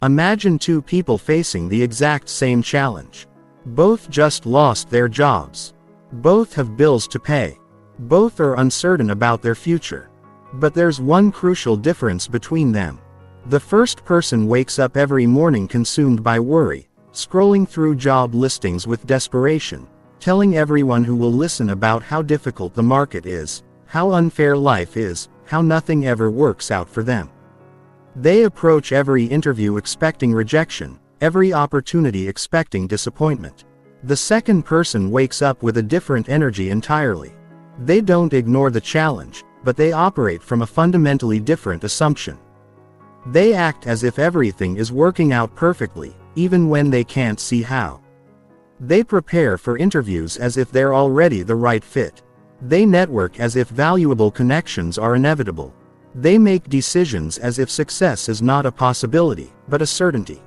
Imagine two people facing the exact same challenge. Both just lost their jobs. Both have bills to pay. Both are uncertain about their future. But there's one crucial difference between them. The first person wakes up every morning consumed by worry, scrolling through job listings with desperation, telling everyone who will listen about how difficult the market is, how unfair life is, how nothing ever works out for them. They approach every interview expecting rejection, every opportunity expecting disappointment. The second person wakes up with a different energy entirely. They don't ignore the challenge, but they operate from a fundamentally different assumption. They act as if everything is working out perfectly, even when they can't see how. They prepare for interviews as if they're already the right fit. They network as if valuable connections are inevitable. They make decisions as if success is not a possibility, but a certainty.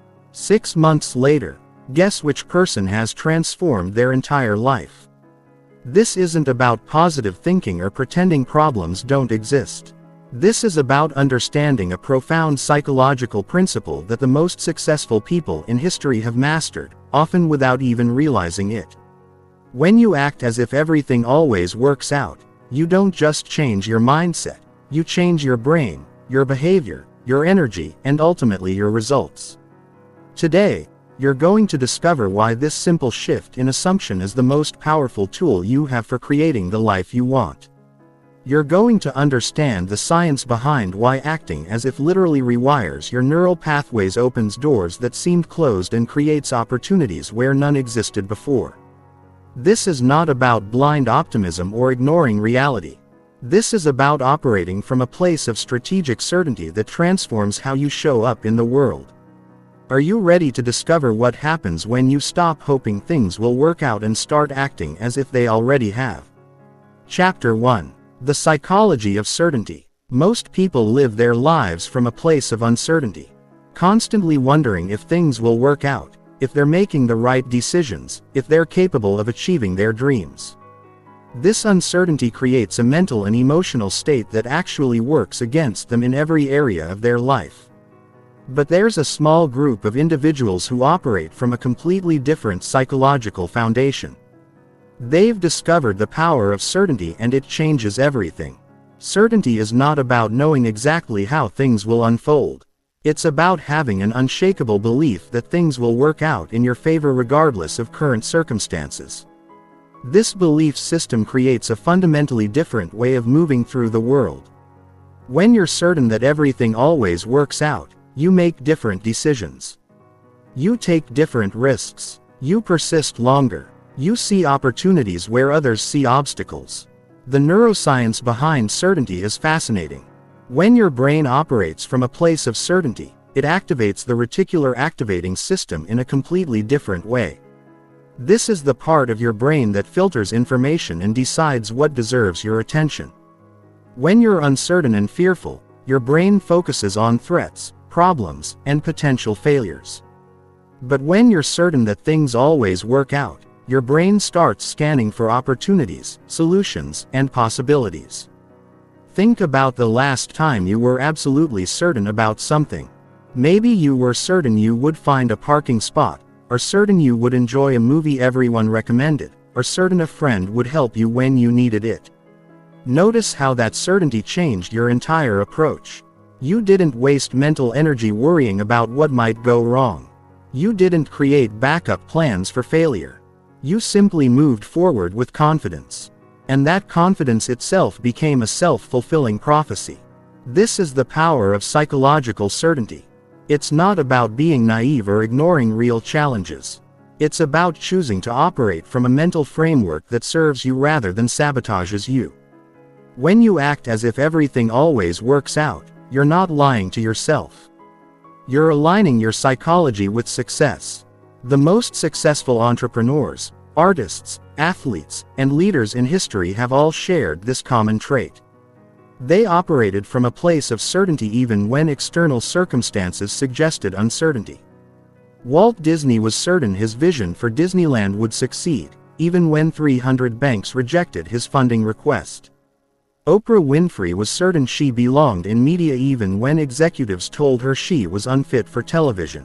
6 months later, guess which person has transformed their entire life? This isn't about positive thinking or pretending problems don't exist. This is about understanding a profound psychological principle that the most successful people in history have mastered, often without even realizing it. When you act as if everything always works out, you don't just change your mindset, you change your brain, your behavior, your energy, and ultimately your results. Today, you're going to discover why this simple shift in assumption is the most powerful tool you have for creating the life you want. You're going to understand the science behind why acting as if literally rewires your neural pathways, opens doors that seemed closed, and creates opportunities where none existed before. This is not about blind optimism or ignoring reality. This is about operating from a place of strategic certainty that transforms how you show up in the world. Are you ready to discover what happens when you stop hoping things will work out and start acting as if they already have? Chapter 1. The Psychology of Certainty. Most people live their lives from a place of uncertainty, constantly wondering if things will work out, if they're making the right decisions, if they're capable of achieving their dreams. This uncertainty creates a mental and emotional state that actually works against them in every area of their life. But there's a small group of individuals who operate from a completely different psychological foundation. They've discovered the power of certainty, and it changes everything. Certainty is not about knowing exactly how things will unfold. It's about having an unshakable belief that things will work out in your favor regardless of current circumstances. This belief system creates a fundamentally different way of moving through the world. When you're certain that everything always works out, you make different decisions. You take different risks. You persist longer. You see opportunities where others see obstacles. The neuroscience behind certainty is fascinating. When your brain operates from a place of certainty, it activates the reticular activating system in a completely different way. This is the part of your brain that filters information and decides what deserves your attention. When you're uncertain and fearful, your brain focuses on threats, problems, and potential failures. But when you're certain that things always work out, your brain starts scanning for opportunities, solutions, and possibilities. Think about the last time you were absolutely certain about something. Maybe you were certain you would find a parking spot, or certain you would enjoy a movie everyone recommended, or certain a friend would help you when you needed it. Notice how that certainty changed your entire approach. You didn't waste mental energy worrying about what might go wrong. You didn't create backup plans for failure. You simply moved forward with confidence. And that confidence itself became a self-fulfilling prophecy. This is the power of psychological certainty. It's not about being naive or ignoring real challenges. It's about choosing to operate from a mental framework that serves you rather than sabotages you. When you act as if everything always works out, you're not lying to yourself. You're aligning your psychology with success. The most successful entrepreneurs, artists, athletes, and leaders in history have all shared this common trait. They operated from a place of certainty even when external circumstances suggested uncertainty. Walt Disney was certain his vision for Disneyland would succeed, even when 300 banks rejected his funding request. Oprah Winfrey was certain she belonged in media even when executives told her she was unfit for television.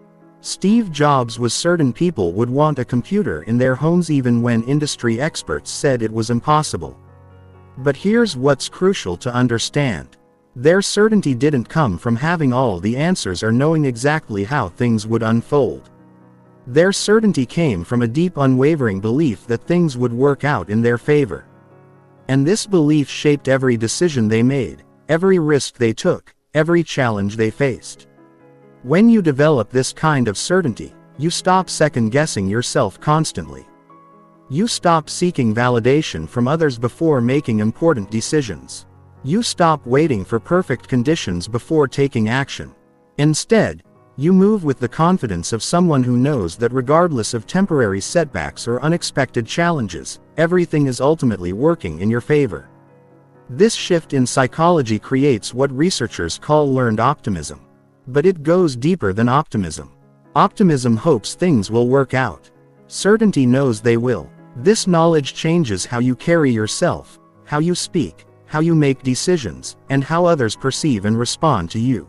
Steve Jobs was certain people would want a computer in their homes even when industry experts said it was impossible. But here's what's crucial to understand. Their certainty didn't come from having all the answers or knowing exactly how things would unfold. Their certainty came from a deep, unwavering belief that things would work out in their favor. And this belief shaped every decision they made, every risk they took, every challenge they faced. When you develop this kind of certainty, you stop second-guessing yourself constantly. You stop seeking validation from others before making important decisions. You stop waiting for perfect conditions before taking action. Instead, you move with the confidence of someone who knows that regardless of temporary setbacks or unexpected challenges, everything is ultimately working in your favor. This shift in psychology creates what researchers call learned optimism. But it goes deeper than optimism. Optimism hopes things will work out. Certainty knows they will. This knowledge changes how you carry yourself, how you speak, how you make decisions, and how others perceive and respond to you.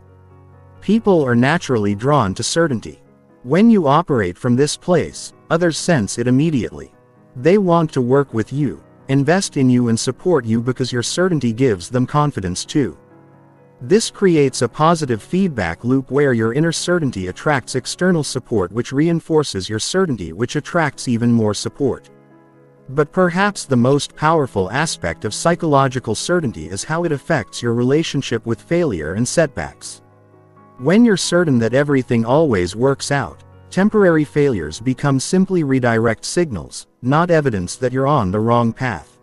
People are naturally drawn to certainty. When you operate from this place, others sense it immediately. They want to work with you, invest in you and support you because your certainty gives them confidence too. This creates a positive feedback loop where your inner certainty attracts external support which reinforces your certainty which attracts even more support. But perhaps the most powerful aspect of psychological certainty is how it affects your relationship with failure and setbacks. When you're certain that everything always works out, temporary failures become simply redirect signals, not evidence that you're on the wrong path.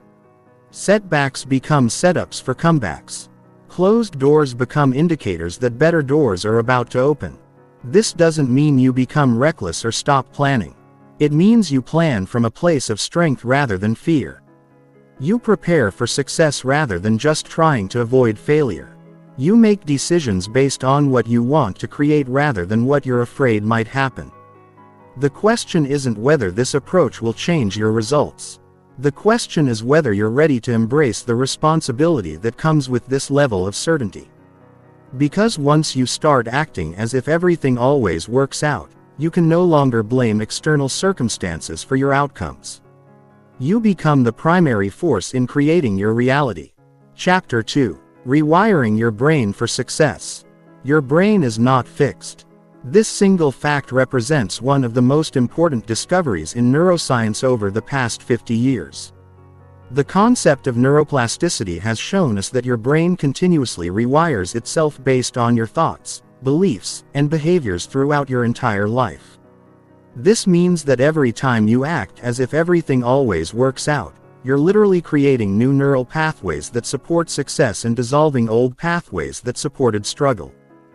Setbacks become setups for comebacks. Closed doors become indicators that better doors are about to open. This doesn't mean you become reckless or stop planning. It means you plan from a place of strength rather than fear. You prepare for success rather than just trying to avoid failure. You make decisions based on what you want to create rather than what you're afraid might happen. The question isn't whether this approach will change your results. The question is whether you're ready to embrace the responsibility that comes with this level of certainty. Because once you start acting as if everything always works out, you can no longer blame external circumstances for your outcomes. You become the primary force in creating your reality. Chapter 2. Rewiring your brain for success. Your brain is not fixed. This single fact represents one of the most important discoveries in neuroscience over the past 50 years. The concept of neuroplasticity has shown us that your brain continuously rewires itself based on your thoughts, beliefs, and behaviors throughout your entire life. This means that every time you act as if everything always works out, you're literally creating new neural pathways that support success and dissolving old pathways that supported struggle.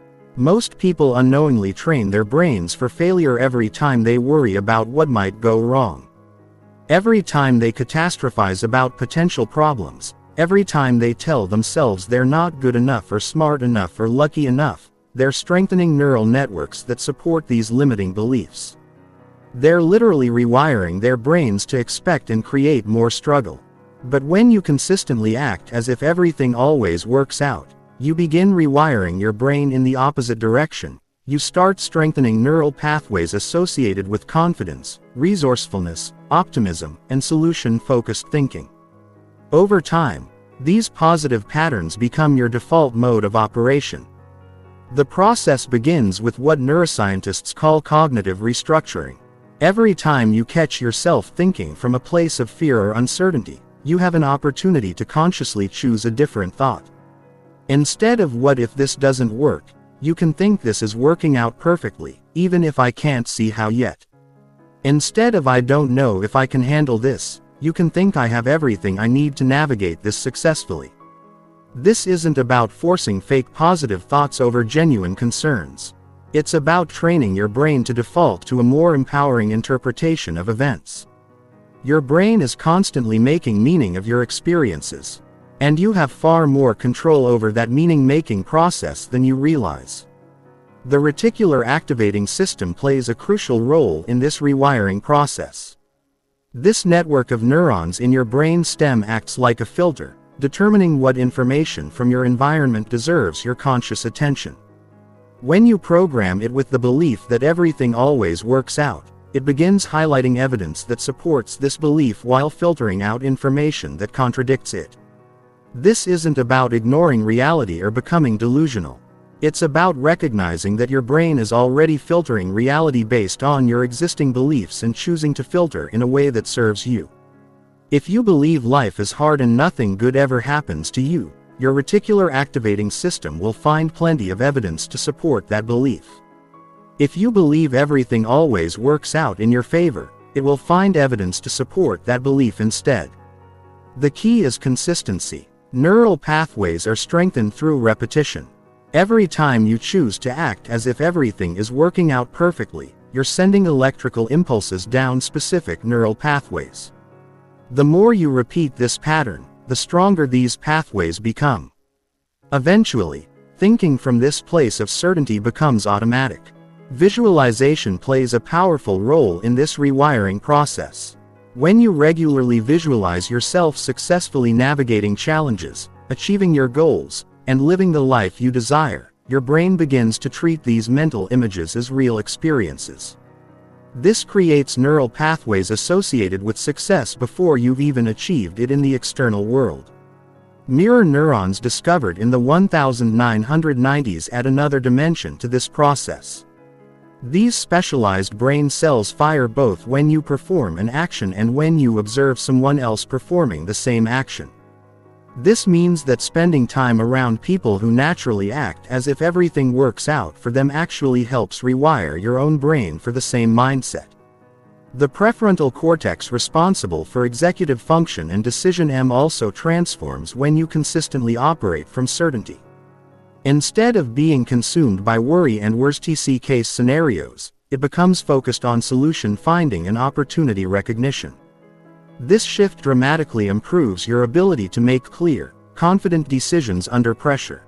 Most people unknowingly train their brains for failure every time they worry about what might go wrong. Every time they catastrophize about potential problems, every time they tell themselves they're not good enough or smart enough or lucky enough, they're strengthening neural networks that support these limiting beliefs. They're literally rewiring their brains to expect and create more struggle. But when you consistently act as if everything always works out, you begin rewiring your brain in the opposite direction. You start strengthening neural pathways associated with confidence, resourcefulness, optimism, and solution-focused thinking. Over time, these positive patterns become your default mode of operation. The process begins with what neuroscientists call cognitive restructuring. Every time you catch yourself thinking from a place of fear or uncertainty, you have an opportunity to consciously choose a different thought. Instead of "what if this doesn't work," you can think "this is working out perfectly, even if I can't see how yet." Instead of "I don't know if I can handle this," you can think "I have everything I need to navigate this successfully." This isn't about forcing fake positive thoughts over genuine concerns. It's about training your brain to default to a more empowering interpretation of events. Your brain is constantly making meaning of your experiences. And you have far more control over that meaning-making process than you realize. The reticular activating system plays a crucial role in this rewiring process. This network of neurons in your brain stem acts like a filter, determining what information from your environment deserves your conscious attention. When you program it with the belief that everything always works out, it begins highlighting evidence that supports this belief while filtering out information that contradicts it. This isn't about ignoring reality or becoming delusional. It's about recognizing that your brain is already filtering reality based on your existing beliefs and choosing to filter in a way that serves you. If you believe life is hard and nothing good ever happens to you, your reticular activating system will find plenty of evidence to support that belief. If you believe everything always works out in your favor, it will find evidence to support that belief instead. The key is consistency. Neural pathways are strengthened through repetition. Every time you choose to act as if everything is working out perfectly, you're sending electrical impulses down specific neural pathways. The more you repeat this pattern, the stronger these pathways become. Eventually, thinking from this place of certainty becomes automatic. Visualization plays a powerful role in this rewiring process. When you regularly visualize yourself successfully navigating challenges, achieving your goals, and living the life you desire, your brain begins to treat these mental images as real experiences. This creates neural pathways associated with success before you've even achieved it in the external world. Mirror neurons discovered in the 1990s add another dimension to this process. These specialized brain cells fire both when you perform an action and when you observe someone else performing the same action. This means that spending time around people who naturally act as if everything works out for them actually helps rewire your own brain for the same mindset. The prefrontal cortex responsible for executive function and decision also transforms when you consistently operate from certainty. Instead of being consumed by worry and worst-case scenarios, it becomes focused on solution finding and opportunity recognition. This shift dramatically improves your ability to make clear, confident decisions under pressure.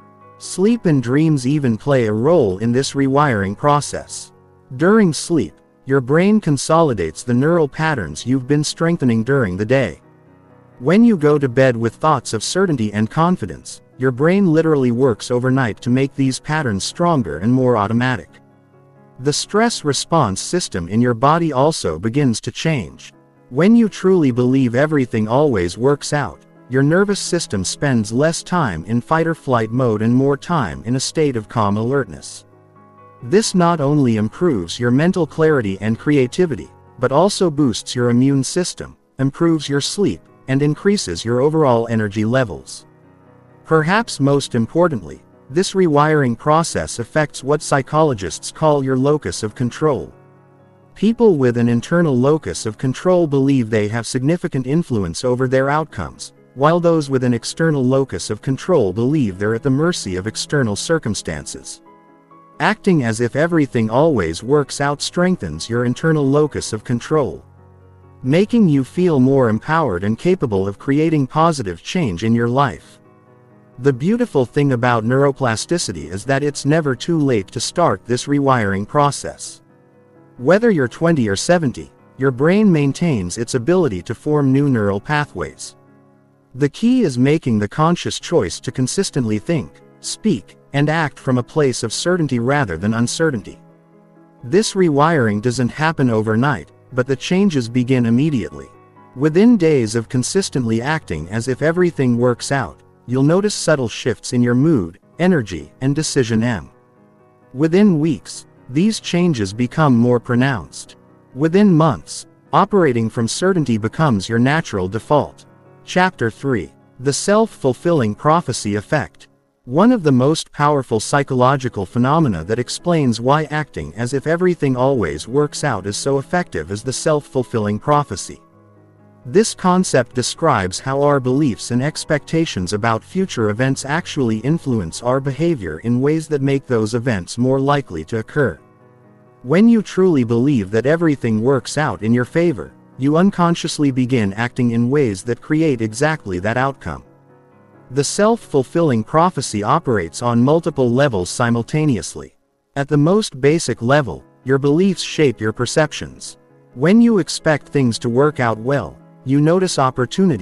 Sleep and dreams even play a role in this rewiring process. During sleep, your brain consolidates the neural patterns you've been strengthening during the day. When you go to bed with thoughts of certainty and confidence, your brain literally works overnight to make these patterns stronger and more automatic. The stress response system in your body also begins to change. When you truly believe everything always works out, your nervous system spends less time in fight-or-flight mode and more time in a state of calm alertness. This not only improves your mental clarity and creativity, but also boosts your immune system, improves your sleep, and increases your overall energy levels. Perhaps most importantly, this rewiring process affects what psychologists call your locus of control. People with an internal locus of control believe they have significant influence over their outcomes, while those with an external locus of control believe they're at the mercy of external circumstances. Acting as if everything always works out strengthens your internal locus of control, making you feel more empowered and capable of creating positive change in your life. The beautiful thing about neuroplasticity is that it's never too late to start this rewiring process. Whether you're 20 or 70, your brain maintains its ability to form new neural pathways. The key is making the conscious choice to consistently think, speak, and act from a place of certainty rather than uncertainty. This rewiring doesn't happen overnight, but the changes begin immediately. Within days of consistently acting as if everything works out, you'll notice subtle shifts in your mood, energy, and decision. Within weeks, these changes become more pronounced. Within months, operating from certainty becomes your natural default. Chapter 3. The Self-Fulfilling Prophecy Effect. One of the most powerful psychological phenomena that explains why acting as if everything always works out is so effective is the self-fulfilling prophecy. This concept describes how our beliefs and expectations about future events actually influence our behavior in ways that make those events more likely to occur. When you truly believe that everything works out in your favor, you unconsciously begin acting in ways that create exactly that outcome. The self-fulfilling prophecy operates on multiple levels simultaneously. At the most basic level, your beliefs shape your perceptions. When you expect things to work out well, you notice opportunities,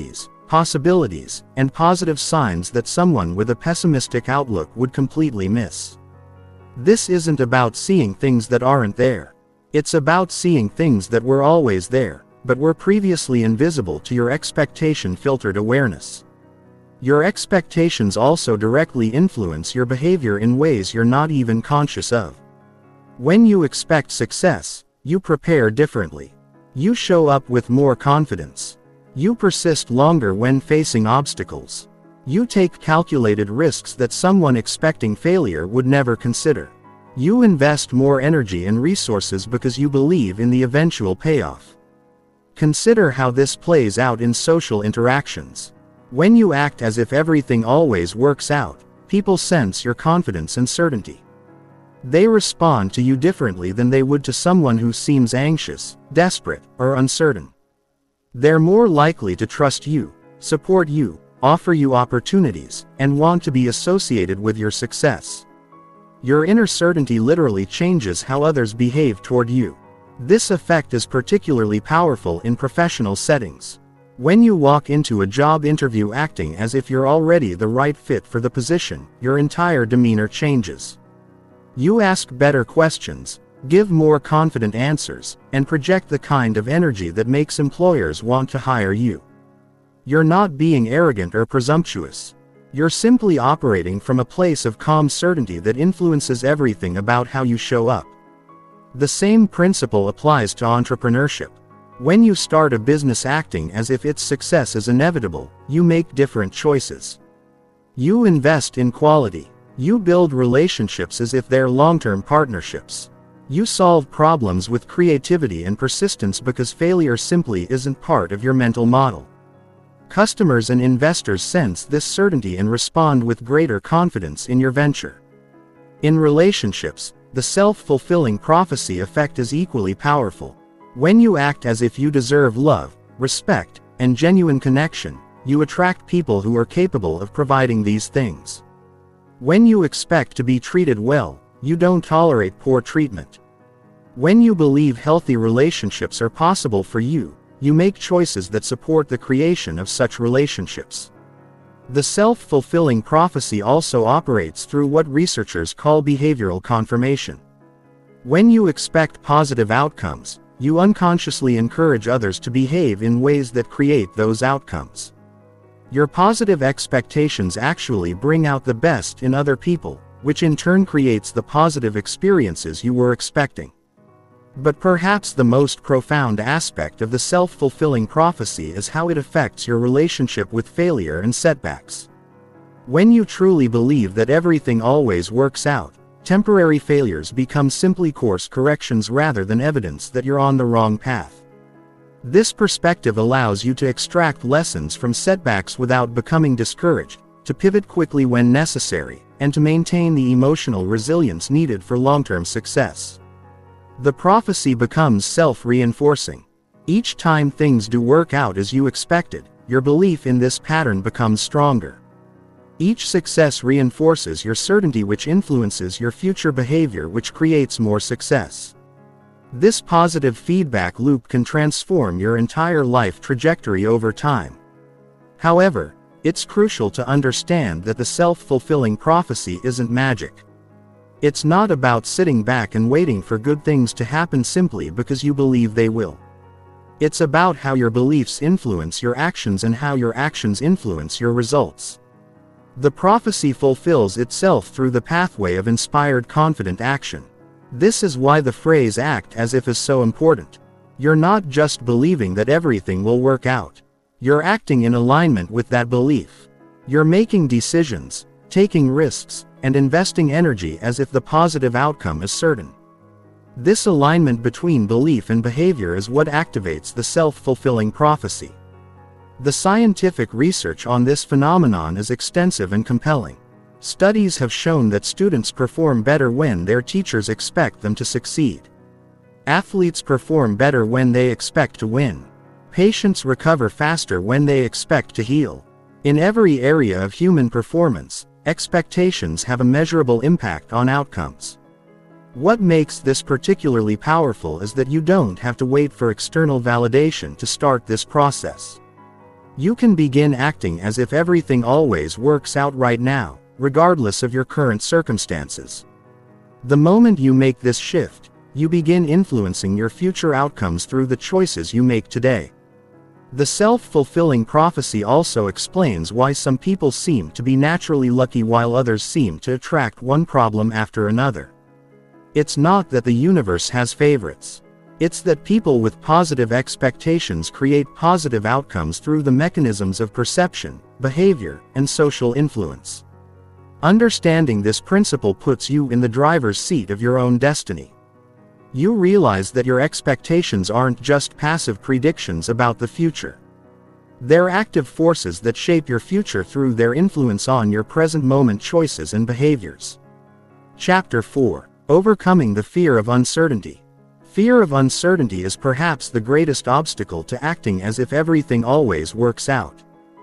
possibilities, and positive signs that someone with a pessimistic outlook would completely miss. This isn't about seeing things that aren't there. It's about seeing things that were always there, but were previously invisible to your expectation-filtered awareness. Your expectations also directly influence your behavior in ways you're not even conscious of. When you expect success, you prepare differently. You show up with more confidence. You persist longer when facing obstacles. You take calculated risks that someone expecting failure would never consider. You invest more energy and resources because you believe in the eventual payoff. Consider how this plays out in social interactions. When you act as if everything always works out, people sense your confidence and certainty. They respond to you differently than they would to someone who seems anxious, desperate, or uncertain. They're more likely to trust you, support you, offer you opportunities, and want to be associated with your success. Your inner certainty literally changes how others behave toward you. This effect is particularly powerful in professional settings. When you walk into a job interview acting as if you're already the right fit for the position, your entire demeanor changes. You ask better questions, give more confident answers, and project the kind of energy that makes employers want to hire you. You're not being arrogant or presumptuous. You're simply operating from a place of calm certainty that influences everything about how you show up. The same principle applies to entrepreneurship. When you start a business acting as if its success is inevitable, you make different choices. You invest in quality. You build relationships as if they're long-term partnerships. You solve problems with creativity and persistence because failure simply isn't part of your mental model. Customers and investors sense this certainty and respond with greater confidence in your venture. In relationships, the self-fulfilling prophecy effect is equally powerful. When you act as if you deserve love, respect, and genuine connection, you attract people who are capable of providing these things. When you expect to be treated well, you don't tolerate poor treatment. When you believe healthy relationships are possible for you, you make choices that support the creation of such relationships. The self-fulfilling prophecy also operates through what researchers call behavioral confirmation. When you expect positive outcomes, you unconsciously encourage others to behave in ways that create those outcomes. Your positive expectations actually bring out the best in other people, which in turn creates the positive experiences you were expecting. But perhaps the most profound aspect of the self-fulfilling prophecy is how it affects your relationship with failure and setbacks. When you truly believe that everything always works out, temporary failures become simply course corrections rather than evidence that you're on the wrong path. This perspective allows you to extract lessons from setbacks without becoming discouraged, to pivot quickly when necessary, and to maintain the emotional resilience needed for long-term success. The prophecy becomes self-reinforcing. Each time things do work out as you expected, your belief in this pattern becomes stronger. Each success reinforces your certainty, which influences your future behavior, which creates more success. This positive feedback loop can transform your entire life trajectory over time. However, it's crucial to understand that the self-fulfilling prophecy isn't magic. It's not about sitting back and waiting for good things to happen simply because you believe they will. It's about how your beliefs influence your actions and how your actions influence your results. The prophecy fulfills itself through the pathway of inspired confident action. This is why the phrase "act as if" is so important. You're not just believing that everything will work out. You're acting in alignment with that belief. You're making decisions, taking risks, and investing energy as if the positive outcome is certain. This alignment between belief and behavior is what activates the self-fulfilling prophecy. The scientific research on this phenomenon is extensive and compelling. Studies have shown that students perform better when their teachers expect them to succeed. Athletes perform better when they expect to win. Patients recover faster when they expect to heal. In every area of human performance, expectations have a measurable impact on outcomes. What makes this particularly powerful is that you don't have to wait for external validation to start this process. You can begin acting as if everything always works out right now, regardless of your current circumstances. The moment you make this shift, you begin influencing your future outcomes through the choices you make today. The self-fulfilling prophecy also explains why some people seem to be naturally lucky while others seem to attract one problem after another. It's not that the universe has favorites. It's that people with positive expectations create positive outcomes through the mechanisms of perception, behavior, and social influence. Understanding this principle puts you in the driver's seat of your own destiny. You realize that your expectations aren't just passive predictions about the future. They're active forces that shape your future through their influence on your present moment choices and behaviors. Chapter 4. Overcoming the fear of uncertainty. Fear of uncertainty is perhaps the greatest obstacle to acting as if everything always works out.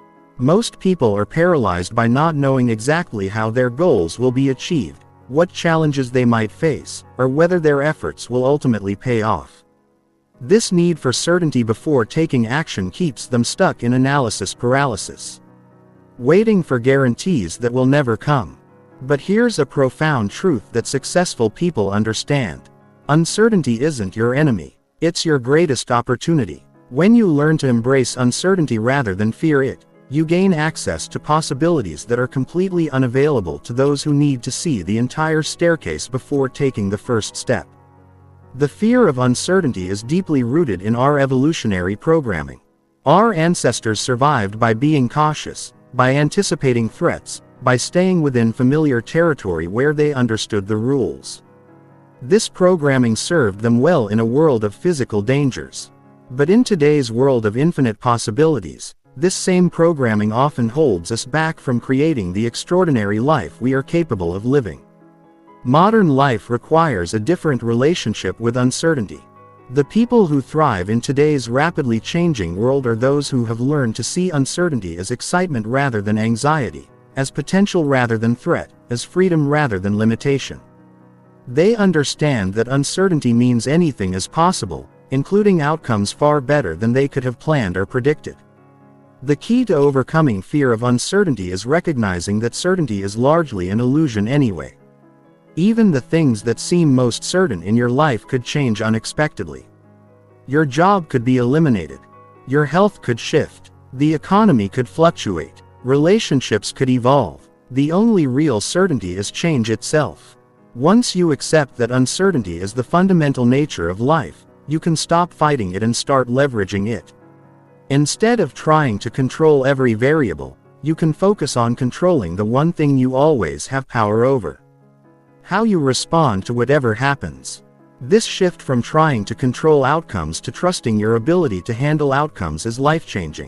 Most people are paralyzed by not knowing exactly how their goals will be achieved, what challenges they might face, or whether their efforts will ultimately pay off. This need for certainty before taking action keeps them stuck in analysis paralysis, waiting for guarantees that will never come. But here's a profound truth that successful people understand. Uncertainty isn't your enemy, it's your greatest opportunity. When you learn to embrace uncertainty rather than fear it, you gain access to possibilities that are completely unavailable to those who need to see the entire staircase before taking the first step. The fear of uncertainty is deeply rooted in our evolutionary programming. Our ancestors survived by being cautious, by anticipating threats, by staying within familiar territory where they understood the rules. This programming served them well in a world of physical dangers. But in today's world of infinite possibilities, this same programming often holds us back from creating the extraordinary life we are capable of living. Modern life requires a different relationship with uncertainty. The people who thrive in today's rapidly changing world are those who have learned to see uncertainty as excitement rather than anxiety, as potential rather than threat, as freedom rather than limitation. They understand that uncertainty means anything is possible, including outcomes far better than they could have planned or predicted. The key to overcoming fear of uncertainty is recognizing that certainty is largely an illusion anyway. Even the things that seem most certain in your life could change unexpectedly. Your job could be eliminated. Your health could shift. The economy could fluctuate. Relationships could evolve. The only real certainty is change itself. Once you accept that uncertainty is the fundamental nature of life, you can stop fighting it and start leveraging it. Instead of trying to control every variable, you can focus on controlling the one thing you always have power over: how you respond to whatever happens. This shift from trying to control outcomes to trusting your ability to handle outcomes is life-changing.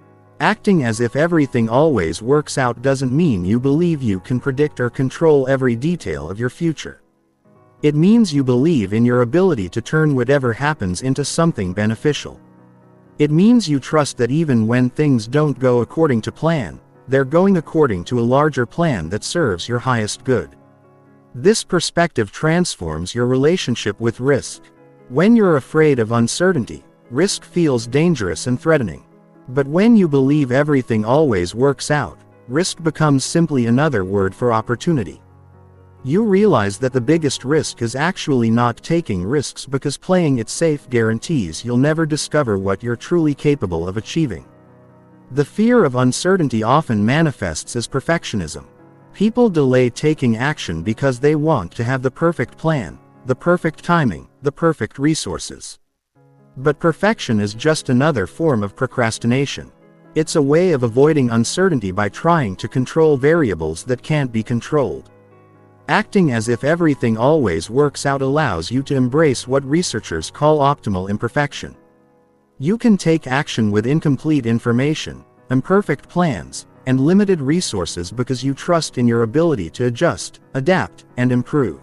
Acting as if everything always works out doesn't mean you believe you can predict or control every detail of your future. It means you believe in your ability to turn whatever happens into something beneficial. It means you trust that even when things don't go according to plan, they're going according to a larger plan that serves your highest good. This perspective transforms your relationship with risk. When you're afraid of uncertainty, risk feels dangerous and threatening. But when you believe everything always works out, risk becomes simply another word for opportunity. You realize that the biggest risk is actually not taking risks, because playing it safe guarantees you'll never discover what you're truly capable of achieving. The fear of uncertainty often manifests as perfectionism. People delay taking action because they want to have the perfect plan, the perfect timing, the perfect resources. But perfection is just another form of procrastination. It's a way of avoiding uncertainty by trying to control variables that can't be controlled. Acting as if everything always works out allows you to embrace what researchers call optimal imperfection. You can take action with incomplete information, imperfect plans, and limited resources because you trust in your ability to adjust, adapt, and improve.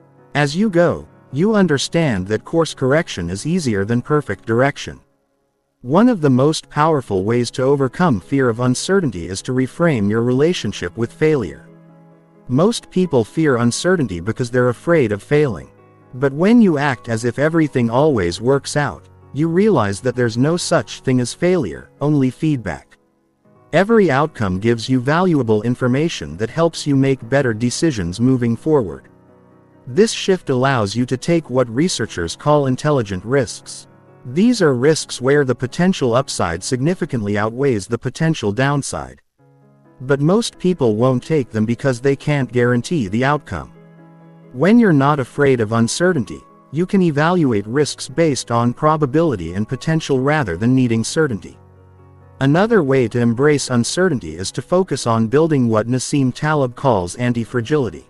As you go, you understand that course correction is easier than perfect direction. One of the most powerful ways to overcome fear of uncertainty is to reframe your relationship with failure. Most people fear uncertainty because they're afraid of failing. But when you act as if everything always works out, you realize that there's no such thing as failure, only feedback. Every outcome gives you valuable information that helps you make better decisions moving forward. This shift allows you to take what researchers call intelligent risks. These are risks where the potential upside significantly outweighs the potential downside. But most people won't take them because they can't guarantee the outcome. When you're not afraid of uncertainty, you can evaluate risks based on probability and potential rather than needing certainty. Another way to embrace uncertainty is to focus on building what Nassim Taleb calls anti-fragility.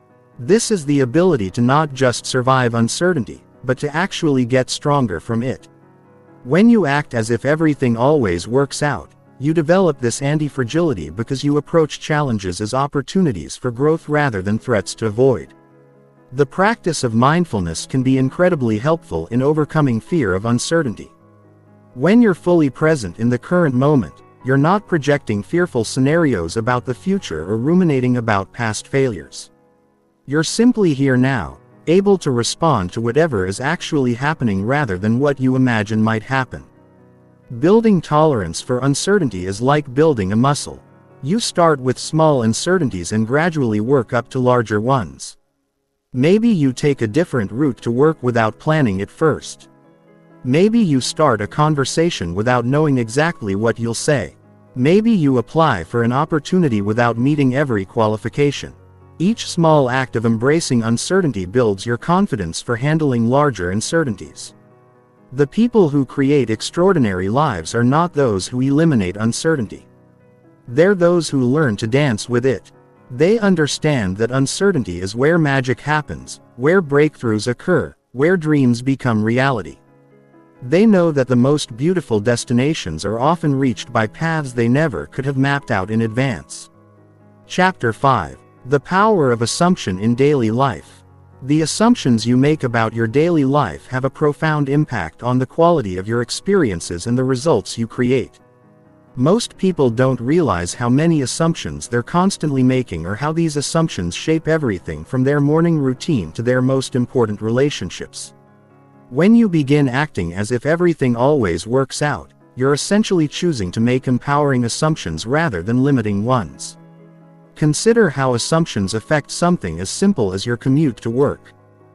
This is the ability to not just survive uncertainty, but to actually get stronger from it. When you act as if everything always works out, you develop this anti-fragility because you approach challenges as opportunities for growth rather than threats to avoid. The practice of mindfulness can be incredibly helpful in overcoming fear of uncertainty. When you're fully present in the current moment, you're not projecting fearful scenarios about the future or ruminating about past failures. You're simply here now, able to respond to whatever is actually happening rather than what you imagine might happen. Building tolerance for uncertainty is like building a muscle. You start with small uncertainties and gradually work up to larger ones. Maybe you take a different route to work without planning it first. Maybe you start a conversation without knowing exactly what you'll say. Maybe you apply for an opportunity without meeting every qualification. Each small act of embracing uncertainty builds your confidence for handling larger uncertainties. The people who create extraordinary lives are not those who eliminate uncertainty. They're those who learn to dance with it. They understand that uncertainty is where magic happens, where breakthroughs occur, where dreams become reality. They know that the most beautiful destinations are often reached by paths they never could have mapped out in advance. Chapter 5. The Power of Assumption in Daily Life. The assumptions you make about your daily life have a profound impact on the quality of your experiences and the results you create. Most people don't realize how many assumptions they're constantly making or how these assumptions shape everything from their morning routine to their most important relationships. When you begin acting as if everything always works out, you're essentially choosing to make empowering assumptions rather than limiting ones. Consider how assumptions affect something as simple as your commute to work.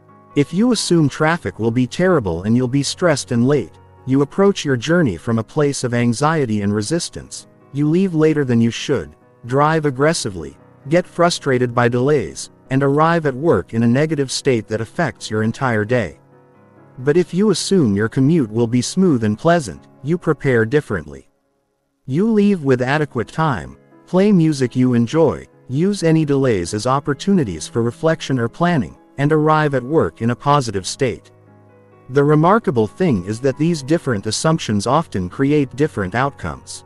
If you assume traffic will be terrible and you'll be stressed and late, you approach your journey from a place of anxiety and resistance. You leave later than you should, drive aggressively, get frustrated by delays, and arrive at work in a negative state that affects your entire day. But if you assume your commute will be smooth and pleasant, you prepare differently. You leave with adequate time, play music you enjoy, use any delays as opportunities for reflection or planning, and arrive at work in a positive state. The remarkable thing is that these different assumptions often create different outcomes.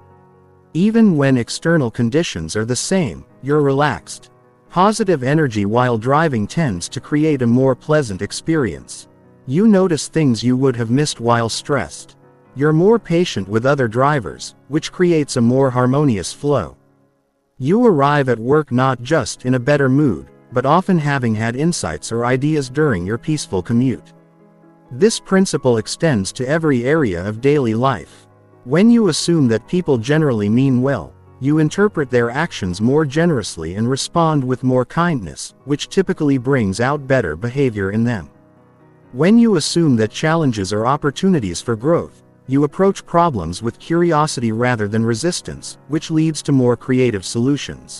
Even when external conditions are the same, you're relaxed. Positive energy while driving tends to create a more pleasant experience. You notice things you would have missed while stressed. You're more patient with other drivers, which creates a more harmonious flow. You arrive at work not just in a better mood, but often having had insights or ideas during your peaceful commute. This principle extends to every area of daily life. When you assume that people generally mean well, you interpret their actions more generously and respond with more kindness, which typically brings out better behavior in them. When you assume that challenges are opportunities for growth, you approach problems with curiosity rather than resistance, which leads to more creative solutions.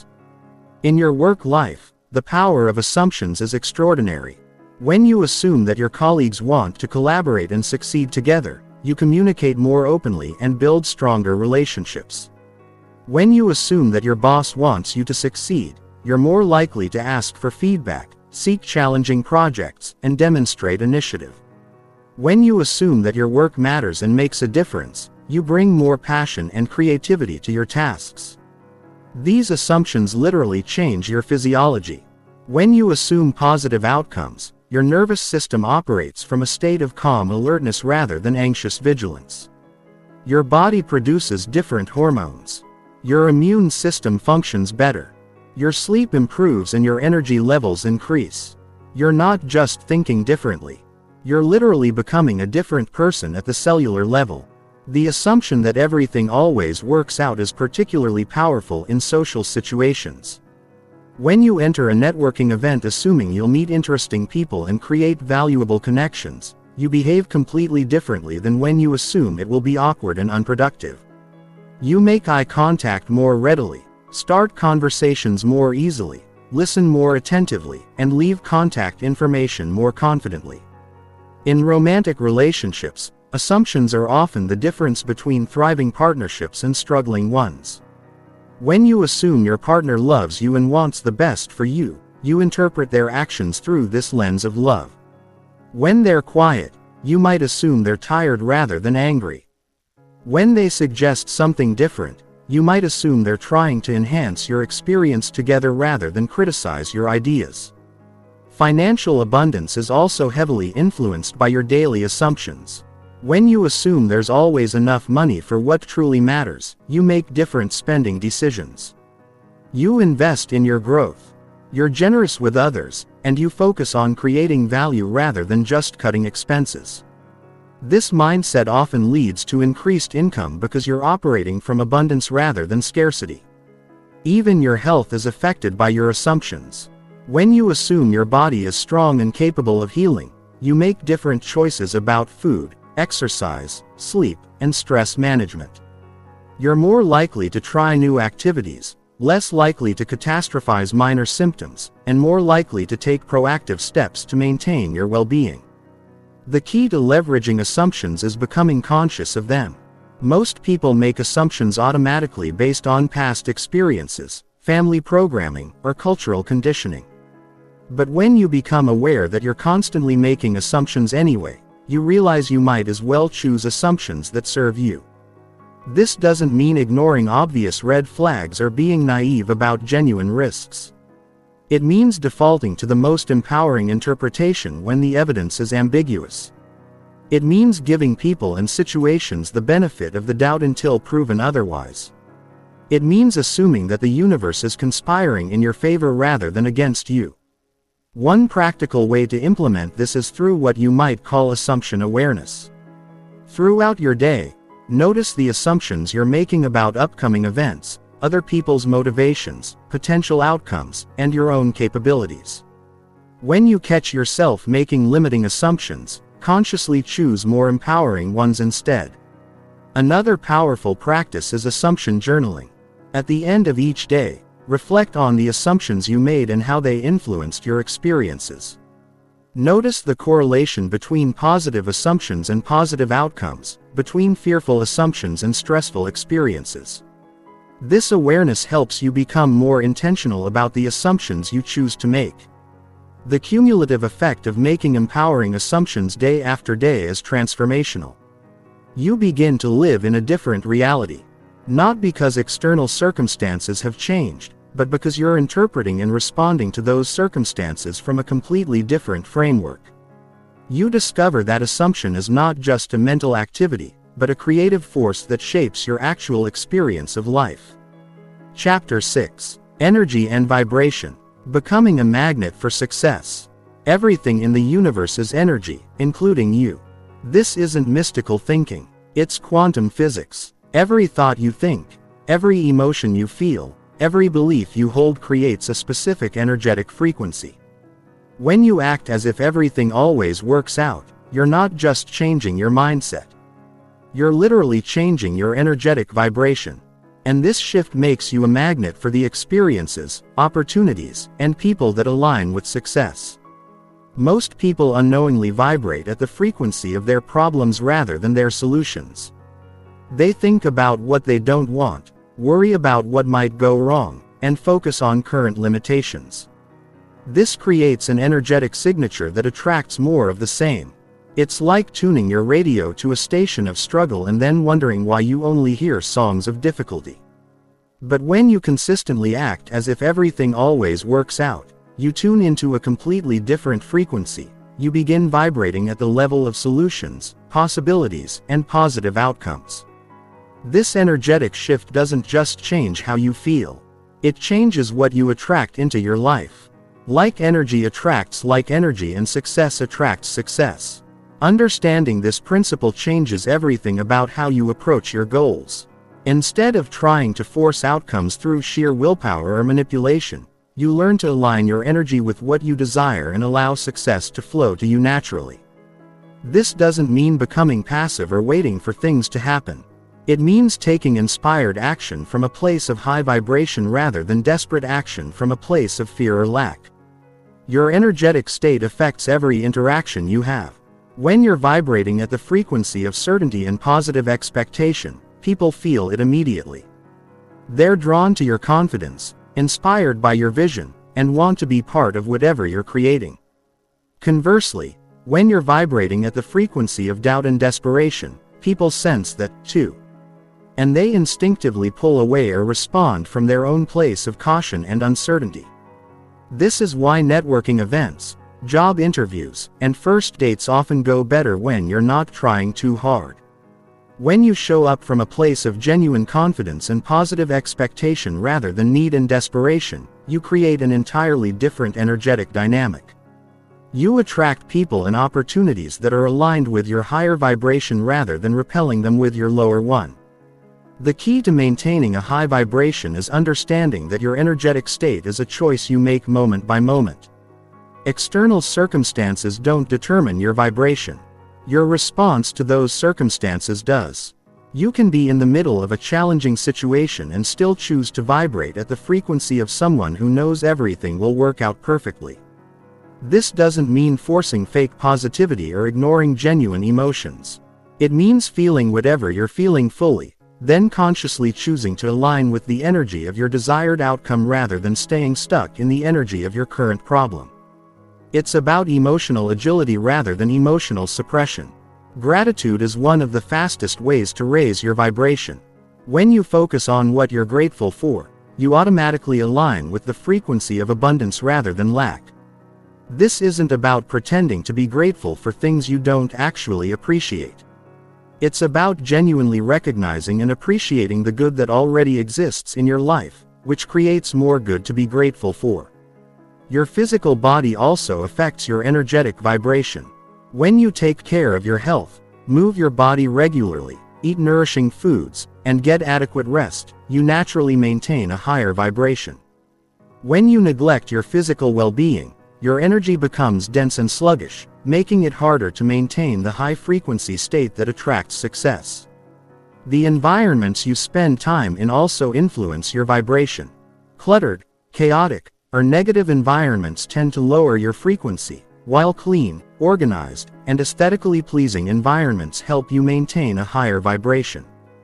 In your work life, the power of assumptions is extraordinary. When you assume that your colleagues want to collaborate and succeed together, you communicate more openly and build stronger relationships. When you assume that your boss wants you to succeed, you're more likely to ask for feedback, seek challenging projects, and demonstrate initiative. When you assume that your work matters and makes a difference, you bring more passion and creativity to your tasks. These assumptions literally change your physiology. When you assume positive outcomes, your nervous system operates from a state of calm alertness rather than anxious vigilance. Your body produces different hormones. Your immune system functions better. Your sleep improves and your energy levels increase. You're not just thinking differently. You're literally becoming a different person at the cellular level. The assumption that everything always works out is particularly powerful in social situations. When you enter a networking event assuming you'll meet interesting people and create valuable connections, you behave completely differently than when you assume it will be awkward and unproductive. You make eye contact more readily, start conversations more easily, listen more attentively, and leave contact information more confidently. In romantic relationships, assumptions are often the difference between thriving partnerships and struggling ones. When you assume your partner loves you and wants the best for you, you interpret their actions through this lens of love. When they're quiet, you might assume they're tired rather than angry. When they suggest something different, you might assume they're trying to enhance your experience together rather than criticize your ideas. Financial abundance is also heavily influenced by your daily assumptions. When you assume there's always enough money for what truly matters, you make different spending decisions. You invest in your growth. You're generous with others, and you focus on creating value rather than just cutting expenses. This mindset often leads to increased income because you're operating from abundance rather than scarcity. Even your health is affected by your assumptions. When you assume your body is strong and capable of healing, you make different choices about food, exercise, sleep, and stress management. You're more likely to try new activities, less likely to catastrophize minor symptoms, and more likely to take proactive steps to maintain your well-being. The key to leveraging assumptions is becoming conscious of them. Most people make assumptions automatically based on past experiences, family programming, or cultural conditioning. But when you become aware that you're constantly making assumptions anyway, you realize you might as well choose assumptions that serve you. This doesn't mean ignoring obvious red flags or being naive about genuine risks. It means defaulting to the most empowering interpretation when the evidence is ambiguous. It means giving people and situations the benefit of the doubt until proven otherwise. It means assuming that the universe is conspiring in your favor rather than against you. One practical way to implement this is through what you might call assumption awareness. Throughout your day, notice the assumptions you're making about upcoming events, other people's motivations, potential outcomes, and your own capabilities. When you catch yourself making limiting assumptions, consciously choose more empowering ones instead. Another powerful practice is assumption journaling. At the end of each day, reflect on the assumptions you made and how they influenced your experiences. Notice the correlation between positive assumptions and positive outcomes, between fearful assumptions and stressful experiences. This awareness helps you become more intentional about the assumptions you choose to make. The cumulative effect of making empowering assumptions day after day is transformational. You begin to live in a different reality. Not because external circumstances have changed, but because you're interpreting and responding to those circumstances from a completely different framework. You discover that assumption is not just a mental activity, but a creative force that shapes your actual experience of life. Chapter 6. Energy and Vibration. Becoming a magnet for success. Everything in the universe is energy, including you. This isn't mystical thinking. It's quantum physics. Every thought you think, every emotion you feel, every belief you hold creates a specific energetic frequency. When you act as if everything always works out, you're not just changing your mindset. You're literally changing your energetic vibration. And this shift makes you a magnet for the experiences, opportunities, and people that align with success. Most people unknowingly vibrate at the frequency of their problems rather than their solutions. They think about what they don't want, worry about what might go wrong, and focus on current limitations. This creates an energetic signature that attracts more of the same. It's like tuning your radio to a station of struggle and then wondering why you only hear songs of difficulty. But when you consistently act as if everything always works out, you tune into a completely different frequency. You begin vibrating at the level of solutions, possibilities, and positive outcomes. This energetic shift doesn't just change how you feel. It changes what you attract into your life. Like energy attracts like energy, and success attracts success. Understanding this principle changes everything about how you approach your goals. Instead of trying to force outcomes through sheer willpower or manipulation, you learn to align your energy with what you desire and allow success to flow to you naturally. This doesn't mean becoming passive or waiting for things to happen. It means taking inspired action from a place of high vibration rather than desperate action from a place of fear or lack. Your energetic state affects every interaction you have. When you're vibrating at the frequency of certainty and positive expectation, people feel it immediately. They're drawn to your confidence, inspired by your vision, and want to be part of whatever you're creating. Conversely, when you're vibrating at the frequency of doubt and desperation, people sense that, too. And they instinctively pull away or respond from their own place of caution and uncertainty. This is why networking events, job interviews, and first dates often go better when you're not trying too hard. When you show up from a place of genuine confidence and positive expectation rather than need and desperation, you create an entirely different energetic dynamic. You attract people and opportunities that are aligned with your higher vibration rather than repelling them with your lower one. The key to maintaining a high vibration is understanding that your energetic state is a choice you make moment by moment. External circumstances don't determine your vibration. Your response to those circumstances does. You can be in the middle of a challenging situation and still choose to vibrate at the frequency of someone who knows everything will work out perfectly. This doesn't mean forcing fake positivity or ignoring genuine emotions. It means feeling whatever you're feeling fully, then consciously choosing to align with the energy of your desired outcome rather than staying stuck in the energy of your current problem. It's about emotional agility rather than emotional suppression. Gratitude is one of the fastest ways to raise your vibration. When you focus on what you're grateful for, you automatically align with the frequency of abundance rather than lack. This isn't about pretending to be grateful for things you don't actually appreciate. It's about genuinely recognizing and appreciating the good that already exists in your life, which creates more good to be grateful for. Your physical body also affects your energetic vibration. When you take care of your health, move your body regularly, eat nourishing foods, and get adequate rest, you naturally maintain a higher vibration. When you neglect your physical well-being, your energy becomes dense and sluggish, making it harder to maintain the high-frequency state that attracts success. The environments you spend time in also influence your vibration. Cluttered, chaotic, or negative environments tend to lower your frequency, while clean, organized, and aesthetically pleasing environments help you maintain a higher vibration.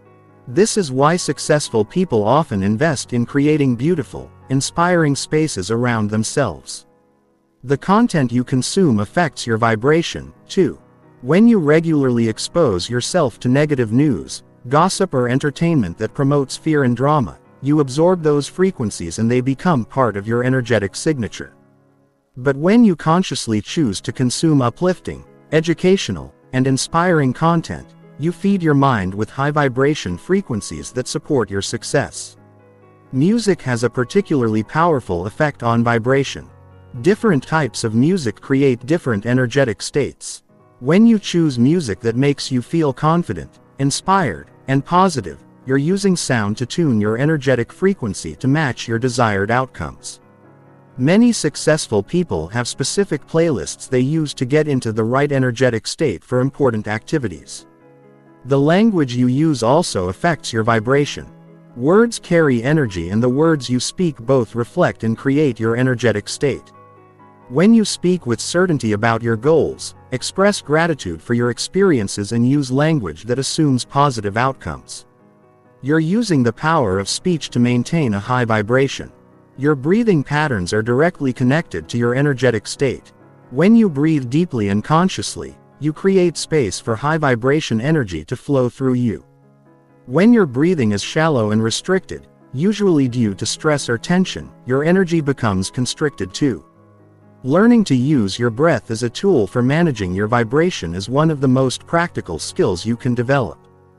This is why successful people often invest in creating beautiful, inspiring spaces around themselves. The content you consume affects your vibration, too. When you regularly expose yourself to negative news, gossip, or entertainment that promotes fear and drama, you absorb those frequencies and they become part of your energetic signature. But when you consciously choose to consume uplifting, educational, and inspiring content, you feed your mind with high vibration frequencies that support your success. Music has a particularly powerful effect on vibration. Different types of music create different energetic states. When you choose music that makes you feel confident, inspired, and positive, you're using sound to tune your energetic frequency to match your desired outcomes. Many successful people have specific playlists they use to get into the right energetic state for important activities. The language you use also affects your vibration. Words carry energy, and the words you speak both reflect and create your energetic state. When you speak with certainty about your goals, express gratitude for your experiences, and use language that assumes positive outcomes, you're using the power of speech to maintain a high vibration. Your breathing patterns are directly connected to your energetic state. When you breathe deeply and consciously, you create space for high vibration energy to flow through you. When your breathing is shallow and restricted, usually due to stress or tension, your energy becomes constricted too. Learning to use your breath as a tool for managing your vibration is one of the most practical skills you can develop.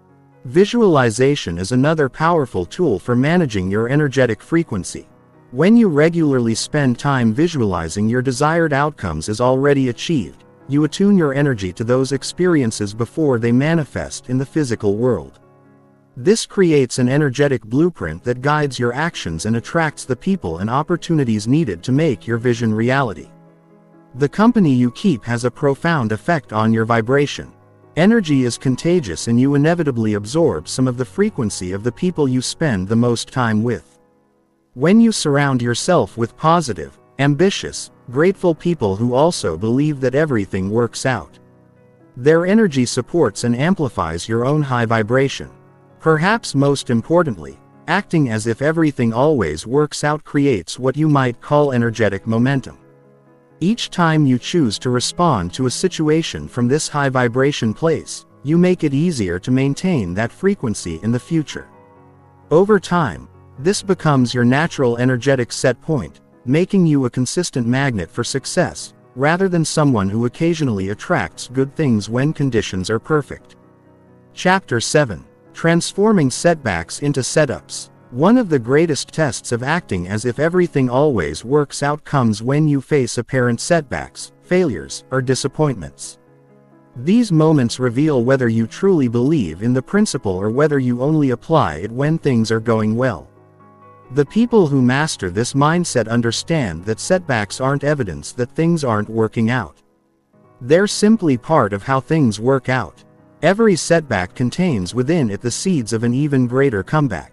Visualization is another powerful tool for managing your energetic frequency. When you regularly spend time visualizing your desired outcomes as already achieved, you attune your energy to those experiences before they manifest in the physical world. This creates an energetic blueprint that guides your actions and attracts the people and opportunities needed to make your vision reality. The company you keep has a profound effect on your vibration. Energy is contagious, and you inevitably absorb some of the frequency of the people you spend the most time with. When you surround yourself with positive, ambitious, grateful people who also believe that everything works out, their energy supports and amplifies your own high vibration. Perhaps most importantly, acting as if everything always works out creates what you might call energetic momentum. Each time you choose to respond to a situation from this high vibration place, you make it easier to maintain that frequency in the future. Over time, this becomes your natural energetic set point, making you a consistent magnet for success, rather than someone who occasionally attracts good things when conditions are perfect. Chapter 7. Transforming setbacks into setups. One of the greatest tests of acting as if everything always works out comes when you face apparent setbacks, failures, or disappointments. These moments reveal whether you truly believe in the principle or whether you only apply it when things are going well. The people who master this mindset understand that setbacks aren't evidence that things aren't working out. They're simply part of how things work out. Every setback contains within it the seeds of an even greater comeback.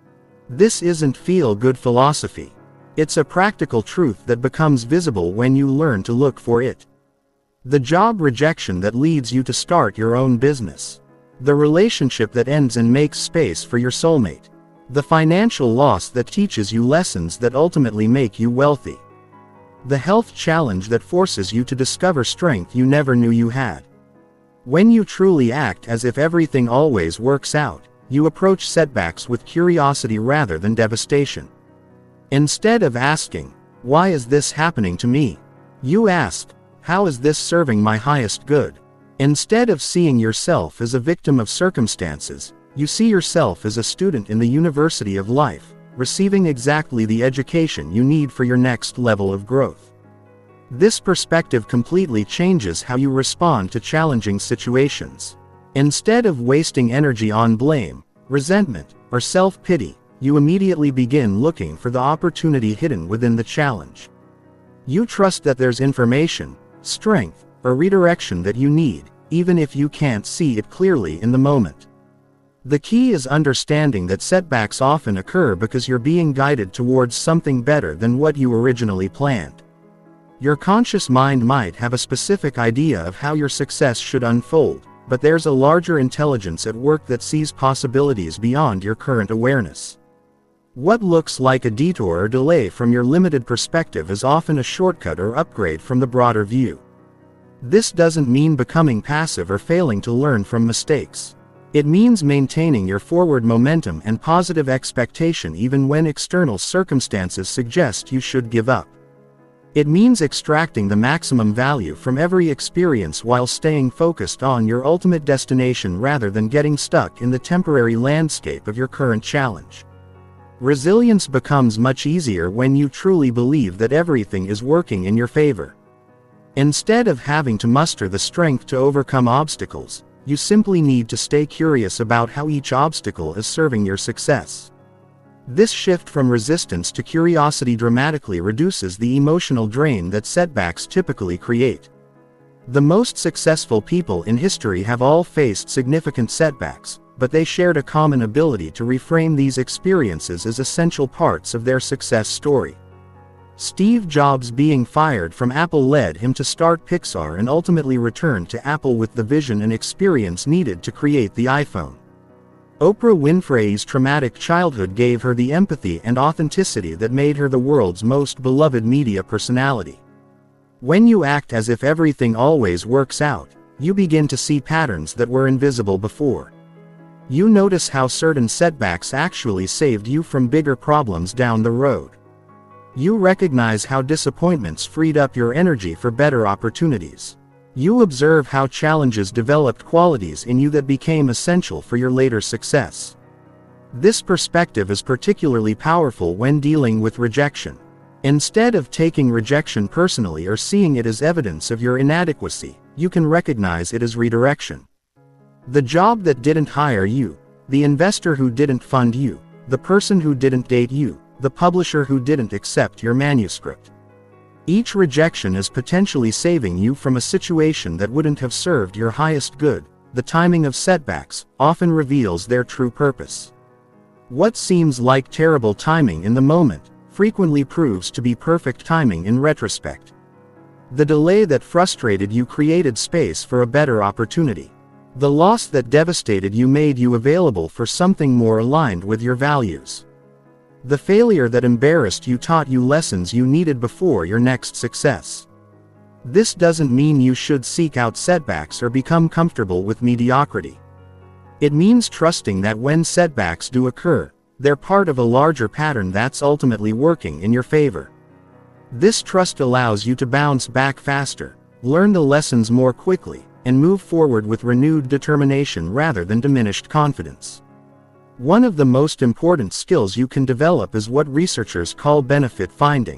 This isn't feel-good philosophy. It's a practical truth that becomes visible when you learn to look for it. The job rejection that leads you to start your own business. The relationship that ends and makes space for your soulmate. The financial loss that teaches you lessons that ultimately make you wealthy. The health challenge that forces you to discover strength you never knew you had. When you truly act as if everything always works out, you approach setbacks with curiosity rather than devastation. Instead of asking, "Why is this happening to me?" you ask, "How is this serving my highest good?" Instead of seeing yourself as a victim of circumstances, you see yourself as a student in the university of life, receiving exactly the education you need for your next level of growth. This perspective completely changes how you respond to challenging situations. Instead of wasting energy on blame, resentment, or self-pity, you immediately begin looking for the opportunity hidden within the challenge. You trust that there's information, strength, or redirection that you need, even if you can't see it clearly in the moment. The key is understanding that setbacks often occur because you're being guided towards something better than what you originally planned. Your conscious mind might have a specific idea of how your success should unfold, but there's a larger intelligence at work that sees possibilities beyond your current awareness. What looks like a detour or delay from your limited perspective is often a shortcut or upgrade from the broader view. This doesn't mean becoming passive or failing to learn from mistakes. It means maintaining your forward momentum and positive expectation even when external circumstances suggest you should give up. It means extracting the maximum value from every experience while staying focused on your ultimate destination rather than getting stuck in the temporary landscape of your current challenge. Resilience becomes much easier when you truly believe that everything is working in your favor. Instead of having to muster the strength to overcome obstacles, you simply need to stay curious about how each obstacle is serving your success. This shift from resistance to curiosity dramatically reduces the emotional drain that setbacks typically create. The most successful people in history have all faced significant setbacks, but they shared a common ability to reframe these experiences as essential parts of their success story. Steve Jobs being fired from Apple led him to start Pixar and ultimately returned to Apple with the vision and experience needed to create the iPhone. Oprah Winfrey's traumatic childhood gave her the empathy and authenticity that made her the world's most beloved media personality. When you act as if everything always works out, you begin to see patterns that were invisible before. You notice how certain setbacks actually saved you from bigger problems down the road. You recognize how disappointments freed up your energy for better opportunities. You observe how challenges developed qualities in you that became essential for your later success. This perspective is particularly powerful when dealing with rejection. Instead of taking rejection personally or seeing it as evidence of your inadequacy, you can recognize it as redirection. The job that didn't hire you, the investor who didn't fund you, the person who didn't date you, the publisher who didn't accept your manuscript. Each rejection is potentially saving you from a situation that wouldn't have served your highest good. The timing of setbacks often reveals their true purpose. What seems like terrible timing in the moment frequently proves to be perfect timing in retrospect. The delay that frustrated you created space for a better opportunity. The loss that devastated you made you available for something more aligned with your values. The failure that embarrassed you taught you lessons you needed before your next success. This doesn't mean you should seek out setbacks or become comfortable with mediocrity. It means trusting that when setbacks do occur, they're part of a larger pattern that's ultimately working in your favor. This trust allows you to bounce back faster, learn the lessons more quickly, and move forward with renewed determination rather than diminished confidence. One of the most important skills you can develop is what researchers call benefit finding.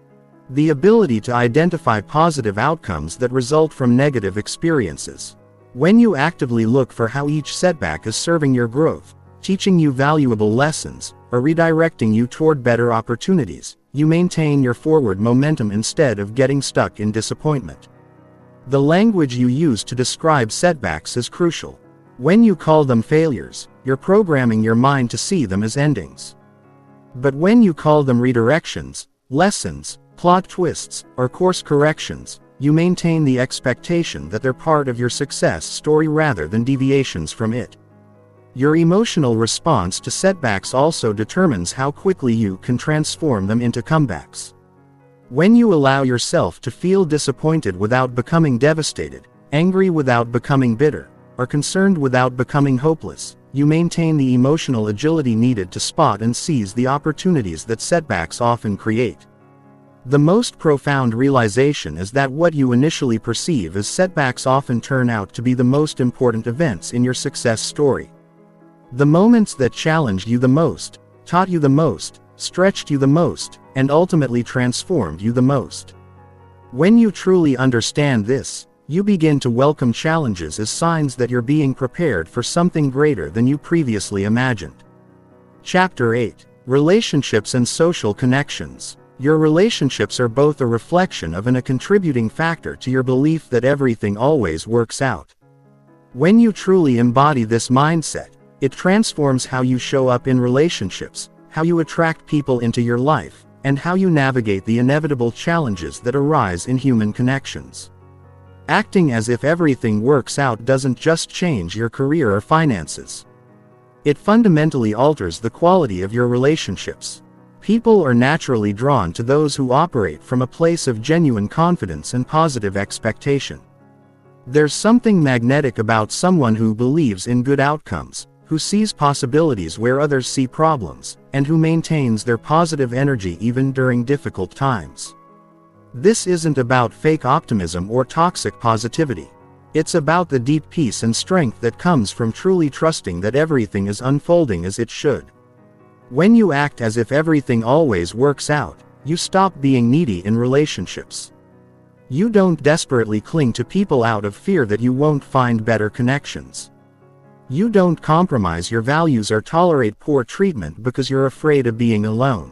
The ability to identify positive outcomes that result from negative experiences. When you actively look for how each setback is serving your growth, teaching you valuable lessons, or redirecting you toward better opportunities, you maintain your forward momentum instead of getting stuck in disappointment. The language you use to describe setbacks is crucial. When you call them failures, you're programming your mind to see them as endings. But when you call them redirections, lessons, plot twists, or course corrections, you maintain the expectation that they're part of your success story rather than deviations from it. Your emotional response to setbacks also determines how quickly you can transform them into comebacks. When you allow yourself to feel disappointed without becoming devastated, angry without becoming bitter, or concerned without becoming hopeless, you maintain the emotional agility needed to spot and seize the opportunities that setbacks often create. The most profound realization is that what you initially perceive as setbacks often turn out to be the most important events in your success story. The moments that challenged you the most, taught you the most, stretched you the most, and ultimately transformed you the most. When you truly understand this, you begin to welcome challenges as signs that you're being prepared for something greater than you previously imagined. Chapter 8. Relationships and Social Connections. Your relationships are both a reflection of and a contributing factor to your belief that everything always works out. When you truly embody this mindset, it transforms how you show up in relationships, how you attract people into your life, and how you navigate the inevitable challenges that arise in human connections. Acting as if everything works out doesn't just change your career or finances. It fundamentally alters the quality of your relationships. People are naturally drawn to those who operate from a place of genuine confidence and positive expectation. There's something magnetic about someone who believes in good outcomes, who sees possibilities where others see problems, and who maintains their positive energy even during difficult times. This isn't about fake optimism or toxic positivity. It's about the deep peace and strength that comes from truly trusting that everything is unfolding as it should. When you act as if everything always works out, you stop being needy in relationships. You don't desperately cling to people out of fear that you won't find better connections. You don't compromise your values or tolerate poor treatment because you're afraid of being alone.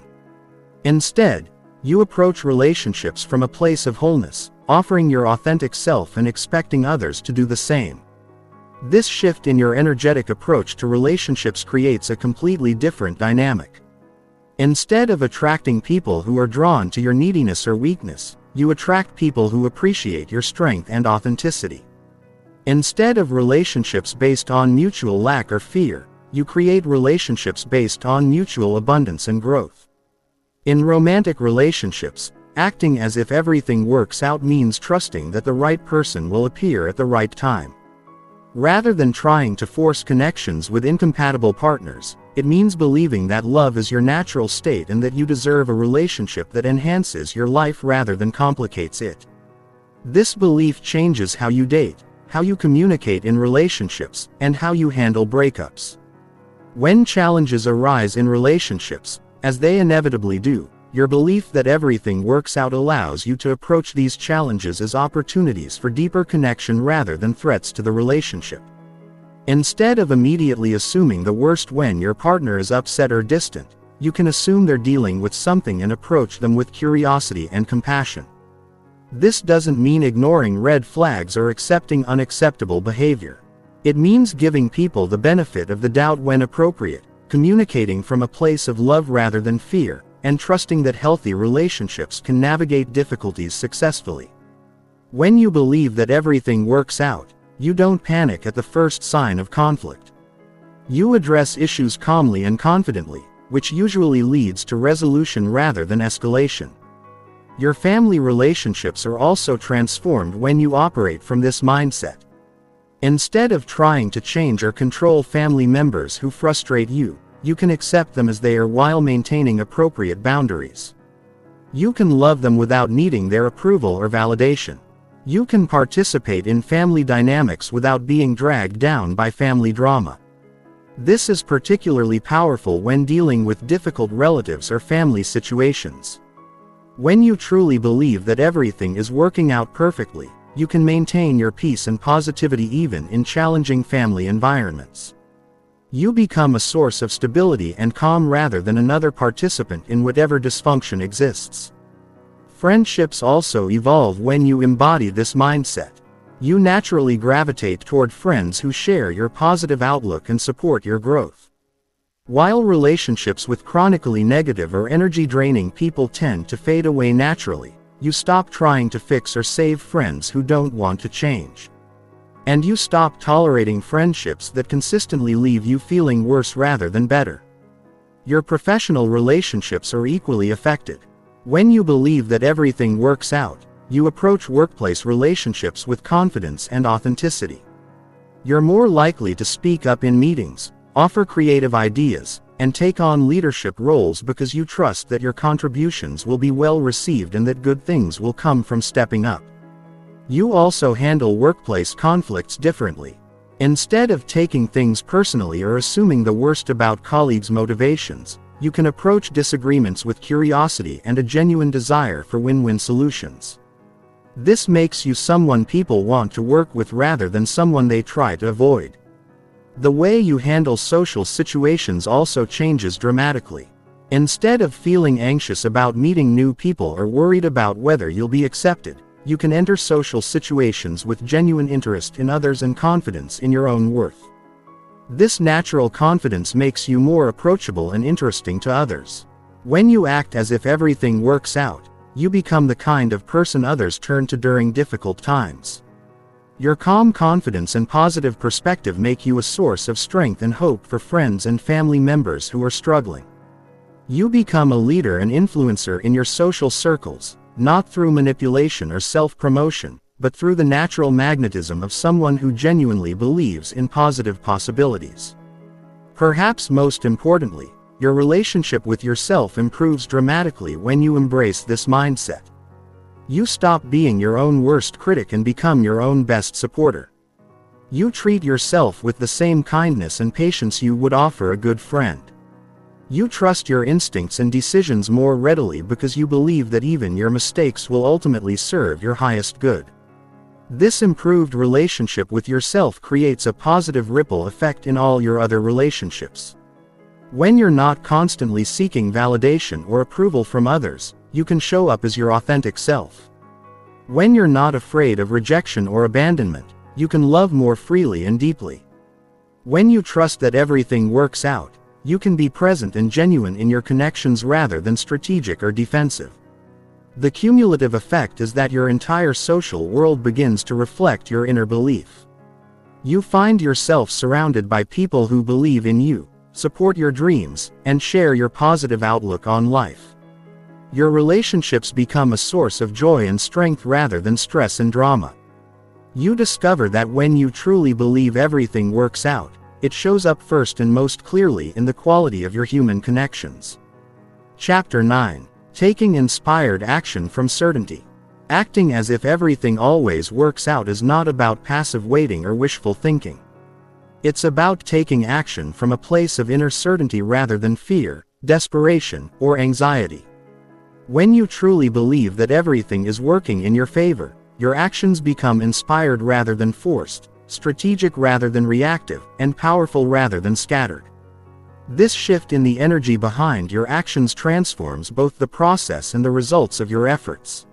Instead, you approach relationships from a place of wholeness, offering your authentic self and expecting others to do the same. This shift in your energetic approach to relationships creates a completely different dynamic. Instead of attracting people who are drawn to your neediness or weakness, you attract people who appreciate your strength and authenticity. Instead of relationships based on mutual lack or fear, you create relationships based on mutual abundance and growth. In romantic relationships, acting as if everything works out means trusting that the right person will appear at the right time. Rather than trying to force connections with incompatible partners, it means believing that love is your natural state and that you deserve a relationship that enhances your life rather than complicates it. This belief changes how you date, how you communicate in relationships, and how you handle breakups. When challenges arise in relationships, as they inevitably do, Your belief that everything works out allows you to approach these challenges as opportunities for deeper connection rather than threats to the relationship. Instead of immediately assuming the worst when your partner is upset or distant, you can assume they're dealing with something and approach them with curiosity and compassion. This doesn't mean ignoring red flags or accepting unacceptable behavior. It means giving people the benefit of the doubt when appropriate, communicating from a place of love rather than fear, and trusting that healthy relationships can navigate difficulties successfully. When you believe that everything works out, you don't panic at the first sign of conflict. You address issues calmly and confidently, which usually leads to resolution rather than escalation. Your family relationships are also transformed when you operate from this mindset. Instead of trying to change or control family members who frustrate you, you can accept them as they are while maintaining appropriate boundaries. You can love them without needing their approval or validation. You can participate in family dynamics without being dragged down by family drama. This is particularly powerful when dealing with difficult relatives or family situations. When you truly believe that everything is working out perfectly, you can maintain your peace and positivity even in challenging family environments. You become a source of stability and calm rather than another participant in whatever dysfunction exists. Friendships also evolve when you embody this mindset. You naturally gravitate toward friends who share your positive outlook and support your growth. While relationships with chronically negative or energy-draining people tend to fade away naturally, you stop trying to fix or save friends who don't want to change. And you stop tolerating friendships that consistently leave you feeling worse rather than better. Your professional relationships are equally affected. When you believe that everything works out, you approach workplace relationships with confidence and authenticity. You're more likely to speak up in meetings, offer creative ideas, and take on leadership roles because you trust that your contributions will be well received and that good things will come from stepping up. You also handle workplace conflicts differently. Instead of taking things personally or assuming the worst about colleagues' motivations, you can approach disagreements with curiosity and a genuine desire for win-win solutions. This makes you someone people want to work with rather than someone they try to avoid. The way you handle social situations also changes dramatically. Instead of feeling anxious about meeting new people or worried about whether you'll be accepted, you can enter social situations with genuine interest in others and confidence in your own worth. This natural confidence makes you more approachable and interesting to others. When you act as if everything works out, you become the kind of person others turn to during difficult times. Your calm confidence and positive perspective make you a source of strength and hope for friends and family members who are struggling. You become a leader and influencer in your social circles, not through manipulation or self-promotion, but through the natural magnetism of someone who genuinely believes in positive possibilities. Perhaps most importantly, your relationship with yourself improves dramatically when you embrace this mindset. You stop being your own worst critic and become your own best supporter. You treat yourself with the same kindness and patience you would offer a good friend. You trust your instincts and decisions more readily because you believe that even your mistakes will ultimately serve your highest good. This improved relationship with yourself creates a positive ripple effect in all your other relationships. When you're not constantly seeking validation or approval from others, you can show up as your authentic self. When you're not afraid of rejection or abandonment, you can love more freely and deeply. When you trust that everything works out, you can be present and genuine in your connections rather than strategic or defensive. The cumulative effect is that your entire social world begins to reflect your inner belief. You find yourself surrounded by people who believe in you, support your dreams, and share your positive outlook on life. Your relationships become a source of joy and strength rather than stress and drama. You discover that when you truly believe everything works out, it shows up first and most clearly in the quality of your human connections. Chapter 9. Taking inspired action from certainty. Acting as if everything always works out is not about passive waiting or wishful thinking. It's about taking action from a place of inner certainty rather than fear, desperation, or anxiety. When you truly believe that everything is working in your favor, your actions become inspired rather than forced, strategic rather than reactive, and powerful rather than scattered. This shift in the energy behind your actions transforms both the process and the results of your efforts.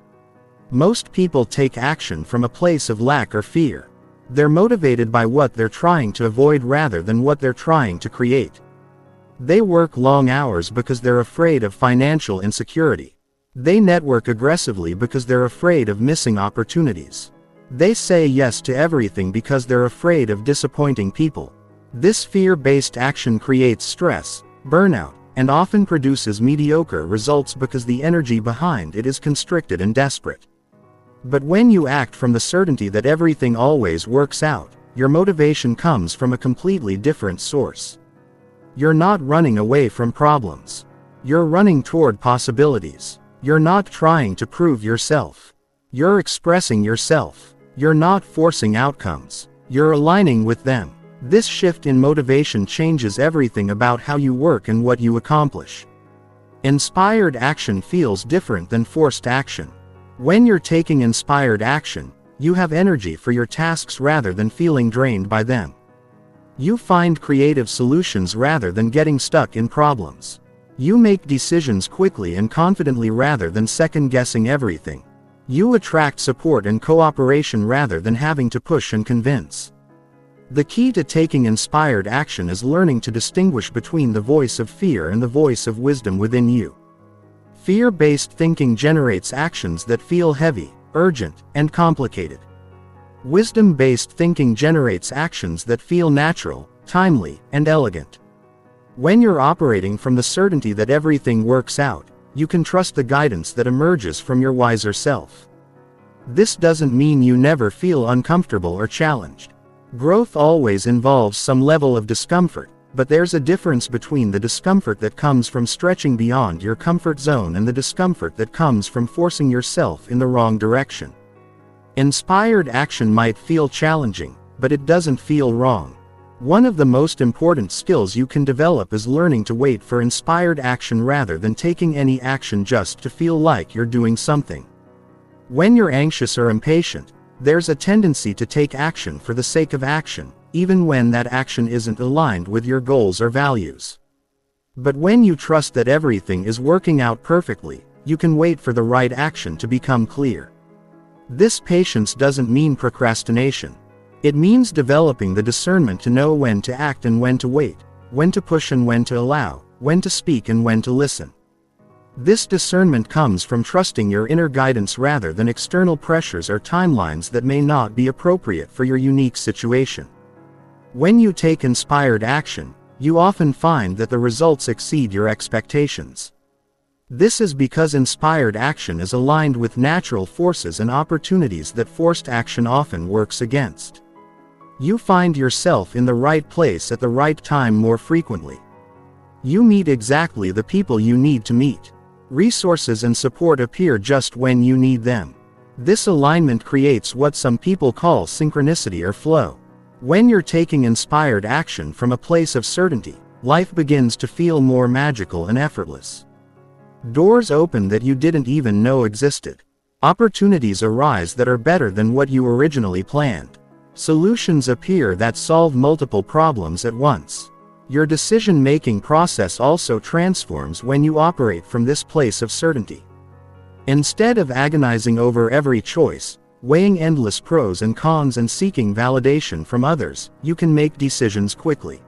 Most people take action from a place of lack or fear. They're motivated by what they're trying to avoid rather than what they're trying to create. They work long hours because they're afraid of financial insecurity. They network aggressively because they're afraid of missing opportunities. They say yes to everything because they're afraid of disappointing people. This fear-based action creates stress, burnout, and often produces mediocre results because the energy behind it is constricted and desperate. But when you act from the certainty that everything always works out, your motivation comes from a completely different source. You're not running away from problems. You're running toward possibilities. You're not trying to prove yourself. You're expressing yourself. You're not forcing outcomes. You're aligning with them. This shift in motivation changes everything about how you work and what you accomplish. Inspired action feels different than forced action. When you're taking inspired action, you have energy for your tasks rather than feeling drained by them. You find creative solutions rather than getting stuck in problems. You make decisions quickly and confidently rather than second-guessing everything. You attract support and cooperation rather than having to push and convince. The key to taking inspired action is learning to distinguish between the voice of fear and the voice of wisdom within you. Fear-based thinking generates actions that feel heavy, urgent, and complicated. Wisdom-based thinking generates actions that feel natural, timely, and elegant. When you're operating from the certainty that everything works out, you can trust the guidance that emerges from your wiser self. This doesn't mean you never feel uncomfortable or challenged. Growth always involves some level of discomfort, but there's a difference between the discomfort that comes from stretching beyond your comfort zone and the discomfort that comes from forcing yourself in the wrong direction. Inspired action might feel challenging, but it doesn't feel wrong. One of the most important skills you can develop is learning to wait for inspired action rather than taking any action just to feel like you're doing something. When you're anxious or impatient, there's a tendency to take action for the sake of action, even when that action isn't aligned with your goals or values. But when you trust that everything is working out perfectly, you can wait for the right action to become clear. This patience doesn't mean procrastination. It means developing the discernment to know when to act and when to wait, when to push and when to allow, when to speak and when to listen. This discernment comes from trusting your inner guidance rather than external pressures or timelines that may not be appropriate for your unique situation. When you take inspired action, you often find that the results exceed your expectations. This is because inspired action is aligned with natural forces and opportunities that forced action often works against. You find yourself in the right place at the right time more frequently. You meet exactly the people you need to meet. Resources and support appear just when you need them. This alignment creates what some people call synchronicity or flow. When you're taking inspired action from a place of certainty, life begins to feel more magical and effortless. Doors open that you didn't even know existed. Opportunities arise that are better than what you originally planned. Solutions appear that solve multiple problems at once. Your decision-making process also transforms when you operate from this place of certainty. Instead of agonizing over every choice, weighing endless pros and cons and seeking validation from others, you can make decisions quickly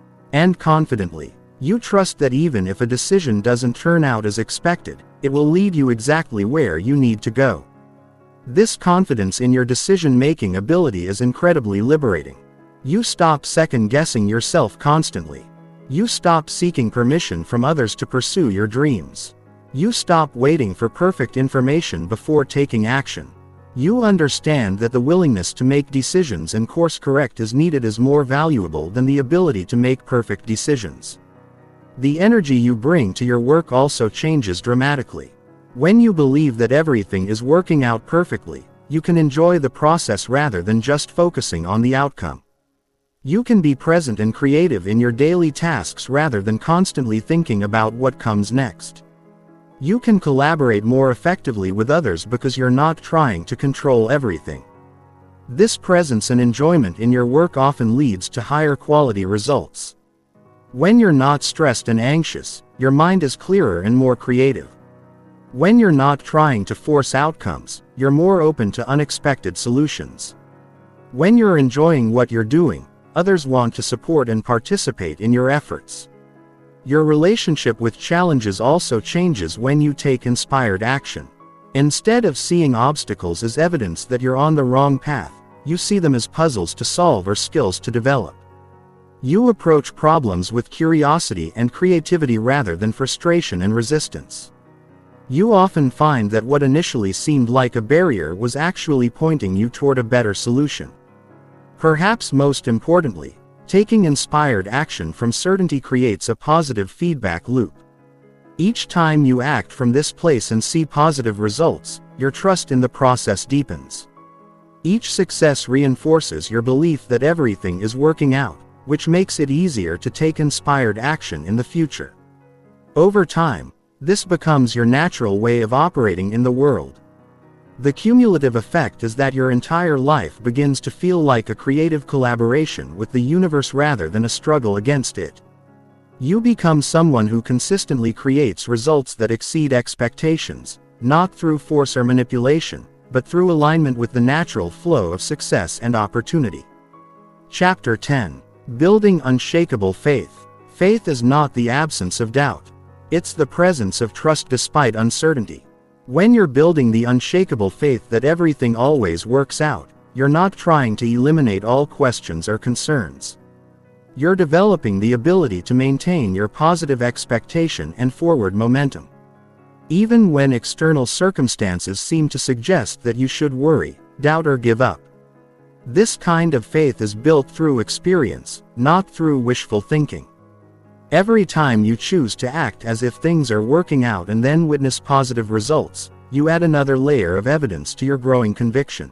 and confidently. You trust that even if a decision doesn't turn out as expected, it will lead you exactly where you need to go. This confidence in your decision-making ability is incredibly liberating. You stop second-guessing yourself constantly. You stop seeking permission from others to pursue your dreams. You stop waiting for perfect information before taking action. You understand that the willingness to make decisions and course correct as needed is more valuable than the ability to make perfect decisions. The energy you bring to your work also changes dramatically. When you believe that everything is working out perfectly, you can enjoy the process rather than just focusing on the outcome. You can be present and creative in your daily tasks rather than constantly thinking about what comes next. You can collaborate more effectively with others because you're not trying to control everything. This presence and enjoyment in your work often leads to higher quality results. When you're not stressed and anxious, your mind is clearer and more creative. When you're not trying to force outcomes, you're more open to unexpected solutions. When you're enjoying what you're doing, others want to support and participate in your efforts. Your relationship with challenges also changes when you take inspired action. Instead of seeing obstacles as evidence that you're on the wrong path, you see them as puzzles to solve or skills to develop. You approach problems with curiosity and creativity rather than frustration and resistance. You often find that what initially seemed like a barrier was actually pointing you toward a better solution. Perhaps most importantly, taking inspired action from certainty creates a positive feedback loop. Each time you act from this place and see positive results, your trust in the process deepens. Each success reinforces your belief that everything is working out, which makes it easier to take inspired action in the future. Over time, this becomes your natural way of operating in the world. The cumulative effect is that your entire life begins to feel like a creative collaboration with the universe rather than a struggle against it. You become someone who consistently creates results that exceed expectations, not through force or manipulation, but through alignment with the natural flow of success and opportunity. Chapter 10. Building Unshakable Faith. Faith is not the absence of doubt. It's the presence of trust despite uncertainty. When you're building the unshakable faith that everything always works out, you're not trying to eliminate all questions or concerns. You're developing the ability to maintain your positive expectation and forward momentum. Even when external circumstances seem to suggest that you should worry, doubt or give up. This kind of faith is built through experience, not through wishful thinking. Every time you choose to act as if things are working out and then witness positive results, you add another layer of evidence to your growing conviction.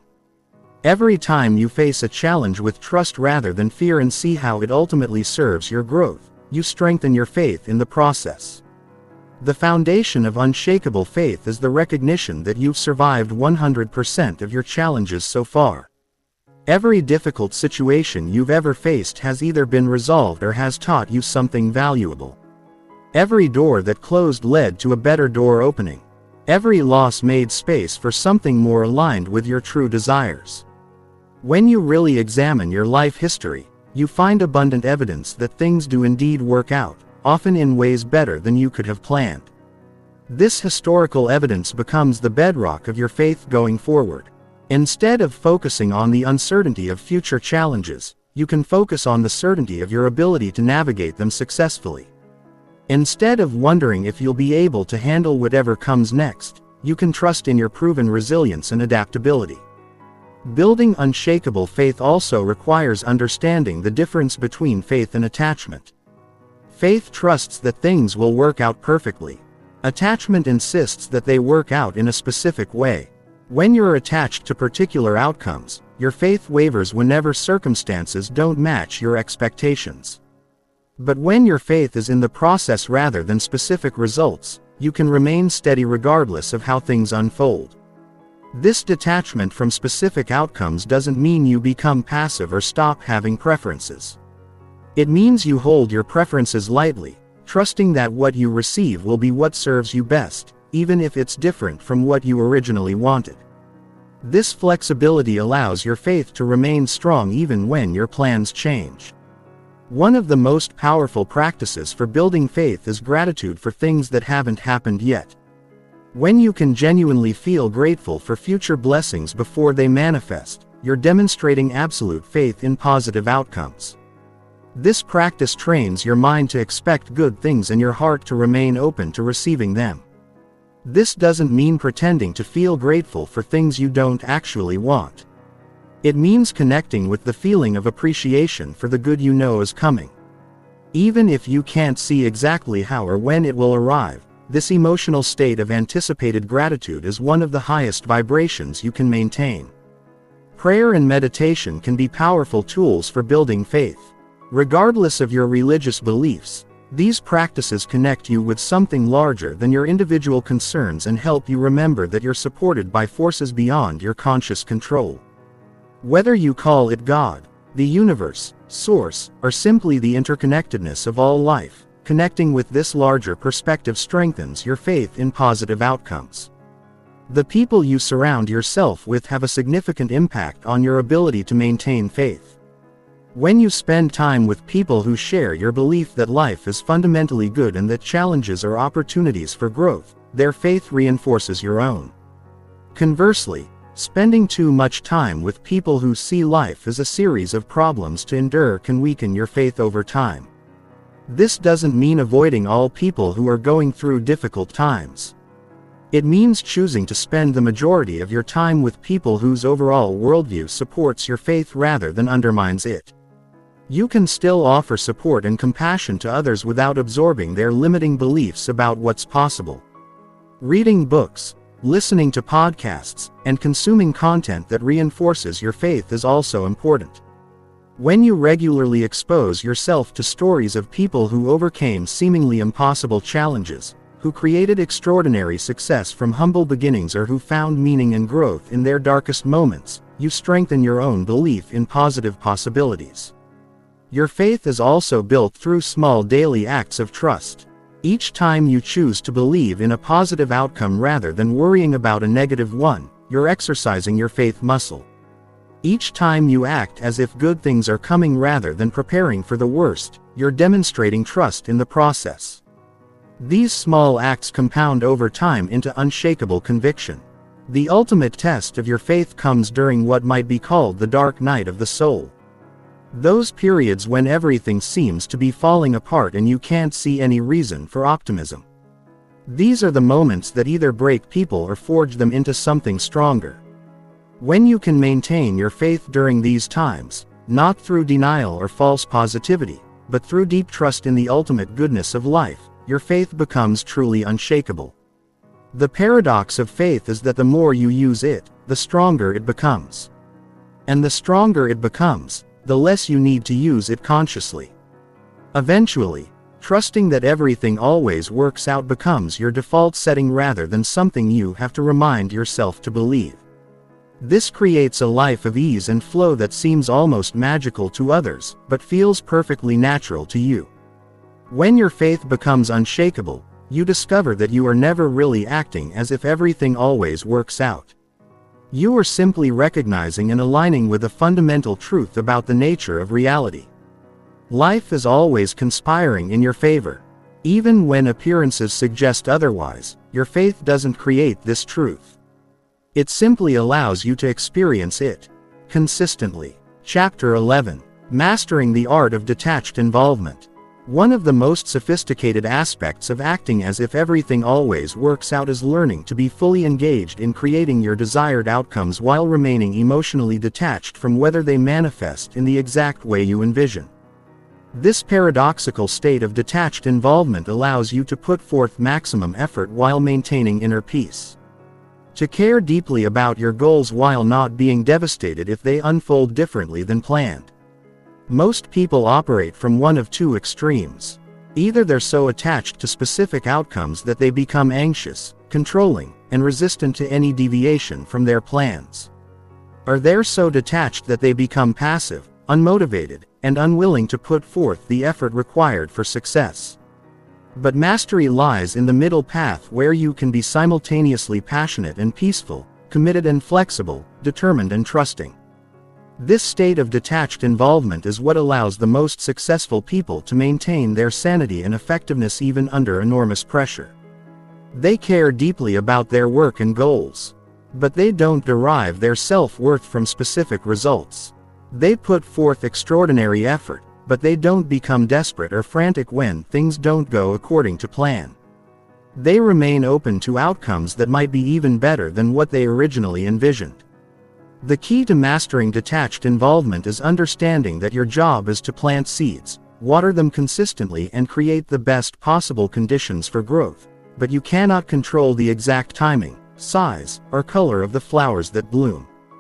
Every time you face a challenge with trust rather than fear and see how it ultimately serves your growth, you strengthen your faith in the process. The foundation of unshakable faith is the recognition that you've survived 100% of your challenges so far. Every difficult situation you've ever faced has either been resolved or has taught you something valuable. Every door that closed led to a better door opening. Every loss made space for something more aligned with your true desires. When you really examine your life history, you find abundant evidence that things do indeed work out, often in ways better than you could have planned. This historical evidence becomes the bedrock of your faith going forward. Instead of focusing on the uncertainty of future challenges, you can focus on the certainty of your ability to navigate them successfully. Instead of wondering if you'll be able to handle whatever comes next, you can trust in your proven resilience and adaptability. Building unshakable faith also requires understanding the difference between faith and attachment. Faith trusts that things will work out perfectly. Attachment insists that they work out in a specific way. When you're attached to particular outcomes, your faith wavers whenever circumstances don't match your expectations. But when your faith is in the process rather than specific results, you can remain steady regardless of how things unfold. This detachment from specific outcomes doesn't mean you become passive or stop having preferences. It means you hold your preferences lightly, trusting that what you receive will be what serves you best, even if it's different from what you originally wanted. This flexibility allows your faith to remain strong even when your plans change. One of the most powerful practices for building faith is gratitude for things that haven't happened yet. When you can genuinely feel grateful for future blessings before they manifest, you're demonstrating absolute faith in positive outcomes. This practice trains your mind to expect good things and your heart to remain open to receiving them. This doesn't mean pretending to feel grateful for things you don't actually want. It means connecting with the feeling of appreciation for the good you know is coming. Even if you can't see exactly how or when it will arrive, this emotional state of anticipated gratitude is one of the highest vibrations you can maintain. Prayer and meditation can be powerful tools for building faith. Regardless of your religious beliefs, These practices connect you with something larger than your individual concerns and help you remember that you're supported by forces beyond your conscious control. Whether you call it God, the universe, source, or simply the interconnectedness of all life, connecting with this larger perspective strengthens your faith in positive outcomes. The people you surround yourself with have a significant impact on your ability to maintain faith. When you spend time with people who share your belief that life is fundamentally good and that challenges are opportunities for growth, their faith reinforces your own. Conversely, spending too much time with people who see life as a series of problems to endure can weaken your faith over time. This doesn't mean avoiding all people who are going through difficult times. It means choosing to spend the majority of your time with people whose overall worldview supports your faith rather than undermines it. You can still offer support and compassion to others without absorbing their limiting beliefs about what's possible. Reading books, listening to podcasts, and consuming content that reinforces your faith is also important. When you regularly expose yourself to stories of people who overcame seemingly impossible challenges, who created extraordinary success from humble beginnings, or who found meaning and growth in their darkest moments, you strengthen your own belief in positive possibilities. Your faith is also built through small daily acts of trust. Each time you choose to believe in a positive outcome rather than worrying about a negative one, you're exercising your faith muscle. Each time you act as if good things are coming rather than preparing for the worst, you're demonstrating trust in the process. These small acts compound over time into unshakable conviction. The ultimate test of your faith comes during what might be called the dark night of the soul. Those periods when everything seems to be falling apart and you can't see any reason for optimism. These are the moments that either break people or forge them into something stronger. When you can maintain your faith during these times, not through denial or false positivity, but through deep trust in the ultimate goodness of life, your faith becomes truly unshakable. The paradox of faith is that the more you use it, the stronger it becomes. And the stronger it becomes, the less you need to use it consciously. Eventually, trusting that everything always works out becomes your default setting rather than something you have to remind yourself to believe. This creates a life of ease and flow that seems almost magical to others, but feels perfectly natural to you. When your faith becomes unshakable, you discover that you are never really acting as if everything always works out. You are simply recognizing and aligning with a fundamental truth about the nature of reality. Life is always conspiring in your favor. Even when appearances suggest otherwise, your faith doesn't create this truth. It simply allows you to experience it consistently. Chapter 11. Mastering the Art of Detached Involvement. One of the most sophisticated aspects of acting as if everything always works out is learning to be fully engaged in creating your desired outcomes while remaining emotionally detached from whether they manifest in the exact way you envision. This paradoxical state of detached involvement allows you to put forth maximum effort while maintaining inner peace. To care deeply about your goals while not being devastated if they unfold differently than planned. Most people operate from one of two extremes. Either they're so attached to specific outcomes that they become anxious, controlling, and resistant to any deviation from their plans. Or they're so detached that they become passive, unmotivated, and unwilling to put forth the effort required for success. But mastery lies in the middle path where you can be simultaneously passionate and peaceful, committed and flexible, determined and trusting. This state of detached involvement is what allows the most successful people to maintain their sanity and effectiveness even under enormous pressure. They care deeply about their work and goals. But they don't derive their self-worth from specific results. They put forth extraordinary effort, but they don't become desperate or frantic when things don't go according to plan. They remain open to outcomes that might be even better than what they originally envisioned. The key to mastering detached involvement is understanding that your job is to plant seeds, water them consistently and create the best possible conditions for growth, but you cannot control the exact timing, size, or color of the flowers that bloom.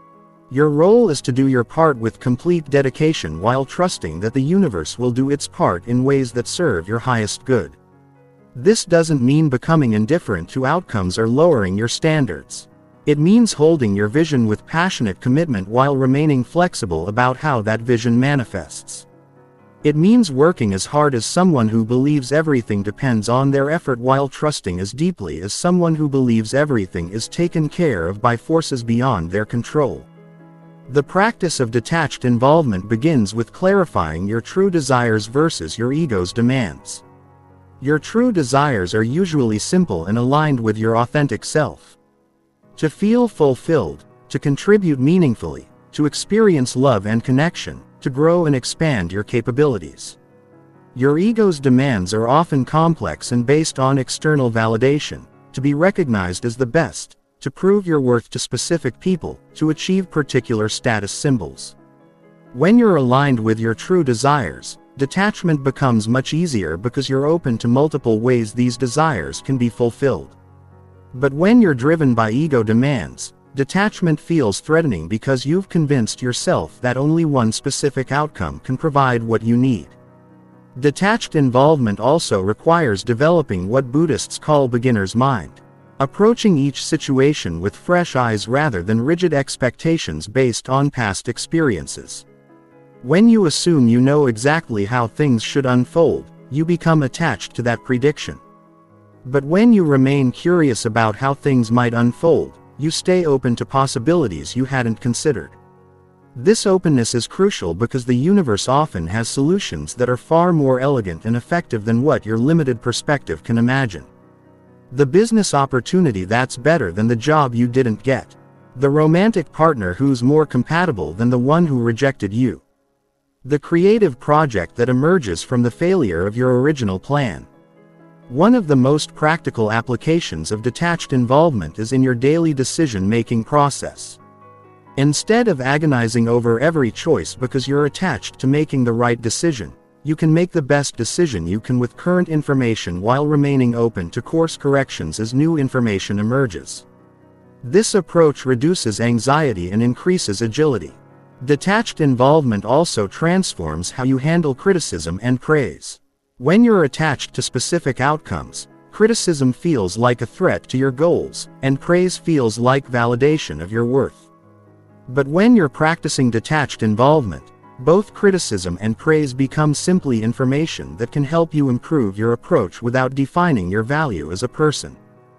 Your role is to do your part with complete dedication while trusting that the universe will do its part in ways that serve your highest good. This doesn't mean becoming indifferent to outcomes or lowering your standards. It means holding your vision with passionate commitment while remaining flexible about how that vision manifests. It means working as hard as someone who believes everything depends on their effort while trusting as deeply as someone who believes everything is taken care of by forces beyond their control. The practice of detached involvement begins with clarifying your true desires versus your ego's demands. Your true desires are usually simple and aligned with your authentic self. To feel fulfilled, to contribute meaningfully, to experience love and connection, to grow and expand your capabilities. Your ego's demands are often complex and based on external validation, to be recognized as the best, to prove your worth to specific people, to achieve particular status symbols. When you're aligned with your true desires, detachment becomes much easier because you're open to multiple ways these desires can be fulfilled. But when you're driven by ego demands, detachment feels threatening because you've convinced yourself that only one specific outcome can provide what you need. Detached involvement also requires developing what Buddhists call beginner's mind, approaching each situation with fresh eyes rather than rigid expectations based on past experiences. When you assume you know exactly how things should unfold, you become attached to that prediction. But when you remain curious about how things might unfold, you stay open to possibilities you hadn't considered. This openness is crucial because the universe often has solutions that are far more elegant and effective than what your limited perspective can imagine. The business opportunity that's better than the job you didn't get. The romantic partner who's more compatible than the one who rejected you. The creative project that emerges from the failure of your original plan. One of the most practical applications of detached involvement is in your daily decision-making process. Instead of agonizing over every choice because you're attached to making the right decision, you can make the best decision you can with current information while remaining open to course corrections as new information emerges. This approach reduces anxiety and increases agility. Detached involvement also transforms how you handle criticism and praise. When you're attached to specific outcomes, criticism feels like a threat to your goals, and praise feels like validation of your worth. But when you're practicing detached involvement, both criticism and praise become simply information that can help you improve your approach without defining your value as a person.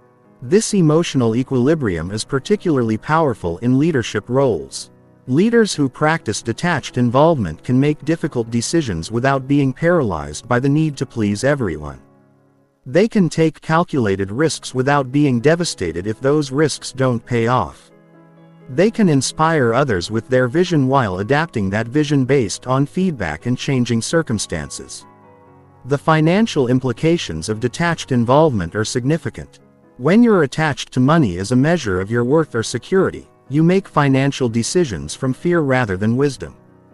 This emotional equilibrium is particularly powerful in leadership roles. Leaders who practice detached involvement can make difficult decisions without being paralyzed by the need to please everyone. They can take calculated risks without being devastated if those risks don't pay off. They can inspire others with their vision while adapting that vision based on feedback and changing circumstances. The financial implications of detached involvement are significant. When you're attached to money as a measure of your worth or security, you make financial decisions from fear rather than wisdom.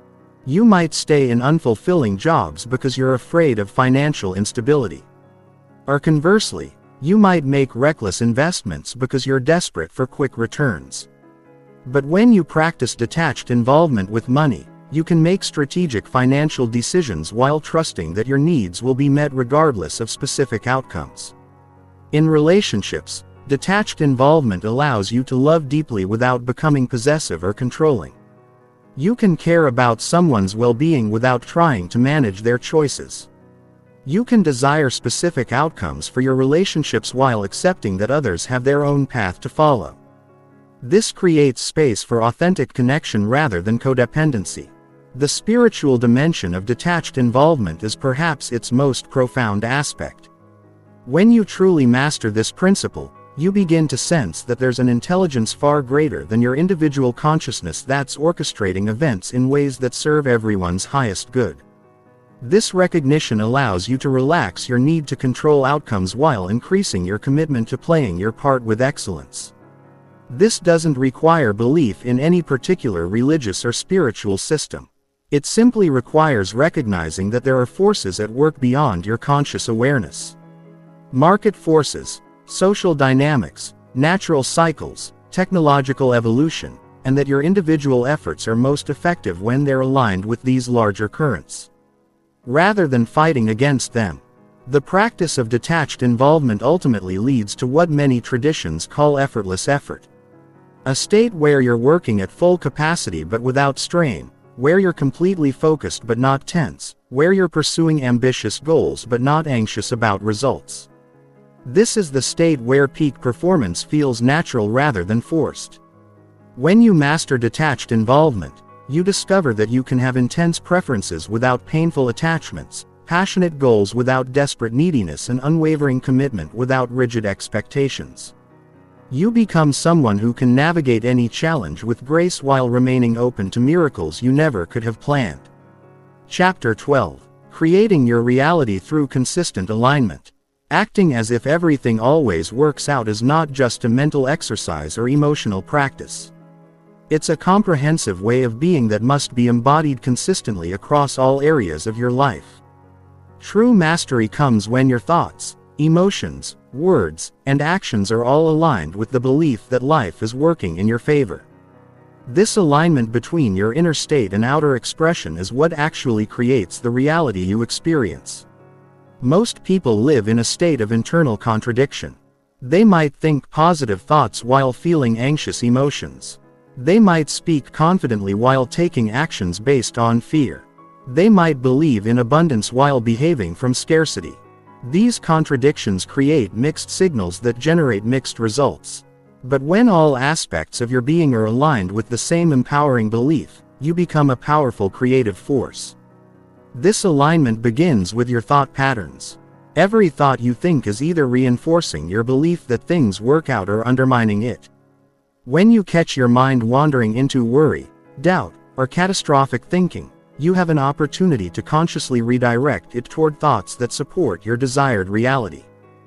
You might stay in unfulfilling jobs because you're afraid of financial instability. Or conversely, you might make reckless investments because you're desperate for quick returns. But when you practice detached involvement with money, you can make strategic financial decisions while trusting that your needs will be met regardless of specific outcomes. In relationships, detached involvement allows you to love deeply without becoming possessive or controlling. You can care about someone's well-being without trying to manage their choices. You can desire specific outcomes for your relationships while accepting that others have their own path to follow. This creates space for authentic connection rather than codependency. The spiritual dimension of detached involvement is perhaps its most profound aspect. When you truly master this principle, you begin to sense that there's an intelligence far greater than your individual consciousness that's orchestrating events in ways that serve everyone's highest good. This recognition allows you to relax your need to control outcomes while increasing your commitment to playing your part with excellence. This doesn't require belief in any particular religious or spiritual system. It simply requires recognizing that there are forces at work beyond your conscious awareness. Market forces, social dynamics, natural cycles, technological evolution, and that your individual efforts are most effective when they're aligned with these larger currents, rather than fighting against them. The practice of detached involvement ultimately leads to what many traditions call effortless effort. A state where you're working at full capacity but without strain, where you're completely focused but not tense, where you're pursuing ambitious goals but not anxious about results. This is the state where peak performance feels natural rather than forced. When you master detached involvement, you discover that you can have intense preferences without painful attachments, passionate goals without desperate neediness, and unwavering commitment without rigid expectations. You become someone who can navigate any challenge with grace while remaining open to miracles you never could have planned. Chapter 12. Creating your reality through consistent alignment. Acting as if everything always works out is not just a mental exercise or emotional practice. It's a comprehensive way of being that must be embodied consistently across all areas of your life. True mastery comes when your thoughts, emotions, words, and actions are all aligned with the belief that life is working in your favor. This alignment between your inner state and outer expression is what actually creates the reality you experience. Most people live in a state of internal contradiction. They might think positive thoughts while feeling anxious emotions. They might speak confidently while taking actions based on fear. They might believe in abundance while behaving from scarcity. These contradictions create mixed signals that generate mixed results. But when all aspects of your being are aligned with the same empowering belief, you become a powerful creative force. This alignment begins with your thought patterns. Every thought you think is either reinforcing your belief that things work out or undermining it. When you catch your mind wandering into worry, doubt, or catastrophic thinking, you have an opportunity to consciously redirect it toward thoughts that support your desired reality.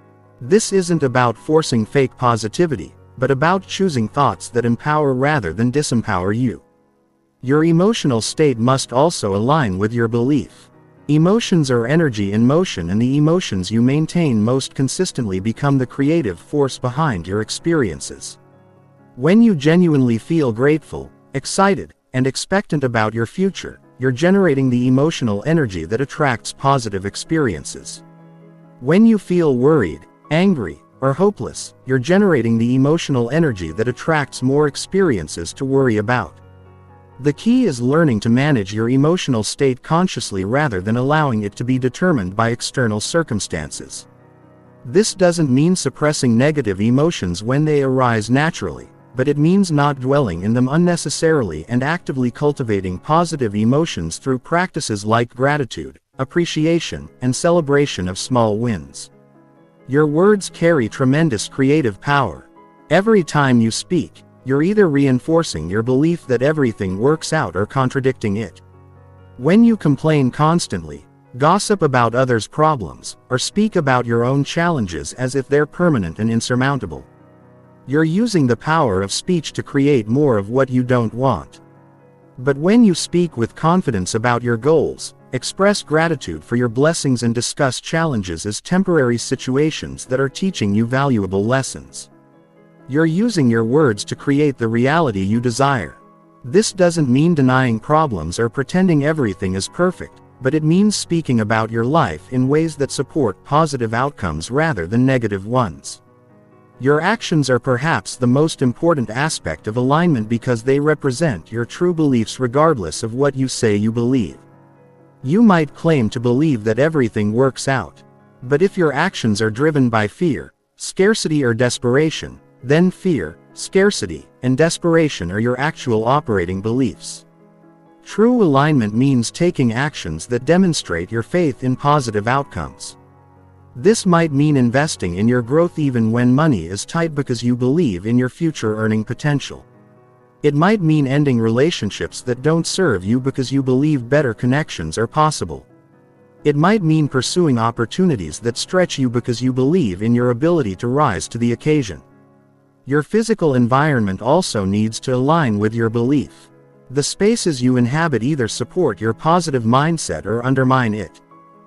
This isn't about forcing fake positivity, but about choosing thoughts that empower rather than disempower you. Your emotional state must also align with your belief. Emotions are energy in motion, and the emotions you maintain most consistently become the creative force behind your experiences. When you genuinely feel grateful, excited, and expectant about your future, you're generating the emotional energy that attracts positive experiences. When you feel worried, angry, or hopeless, you're generating the emotional energy that attracts more experiences to worry about. The key is learning to manage your emotional state consciously rather than allowing it to be determined by external circumstances. This doesn't mean suppressing negative emotions when they arise naturally, but it means not dwelling in them unnecessarily and actively cultivating positive emotions through practices like gratitude, appreciation, and celebration of small wins. Your words carry tremendous creative power. Every time you speak, you're either reinforcing your belief that everything works out or contradicting it. When you complain constantly, gossip about others' problems, or speak about your own challenges as if they're permanent and insurmountable, you're using the power of speech to create more of what you don't want. But when you speak with confidence about your goals, express gratitude for your blessings, and discuss challenges as temporary situations that are teaching you valuable lessons, you're using your words to create the reality you desire. This doesn't mean denying problems or pretending everything is perfect, but it means speaking about your life in ways that support positive outcomes rather than negative ones. Your actions are perhaps the most important aspect of alignment because they represent your true beliefs regardless of what you say you believe. You might claim to believe that everything works out, but if your actions are driven by fear, scarcity, or desperation, then fear, scarcity, and desperation are your actual operating beliefs. True alignment means taking actions that demonstrate your faith in positive outcomes. This might mean investing in your growth even when money is tight because you believe in your future earning potential. It might mean ending relationships that don't serve you because you believe better connections are possible. It might mean pursuing opportunities that stretch you because you believe in your ability to rise to the occasion. Your physical environment also needs to align with your belief. The spaces you inhabit either support your positive mindset or undermine it.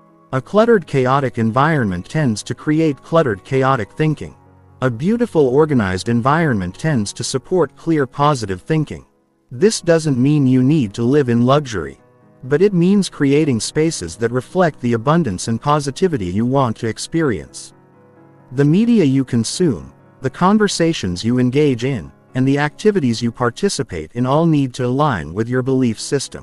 A cluttered, chaotic environment tends to create cluttered, chaotic thinking. A beautiful, organized environment tends to support clear, positive thinking. This doesn't mean you need to live in luxury, but it means creating spaces that reflect the abundance and positivity you want to experience. The media you consume, the conversations you engage in, and the activities you participate in all need to align with your belief system.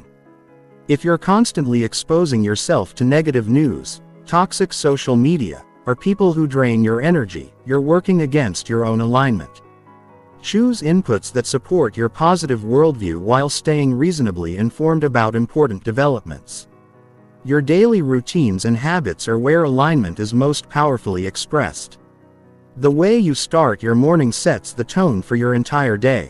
If you're constantly exposing yourself to negative news, toxic social media, or people who drain your energy, you're working against your own alignment. Choose inputs that support your positive worldview while staying reasonably informed about important developments. Your daily routines and habits are where alignment is most powerfully expressed. The way you start your morning sets the tone for your entire day.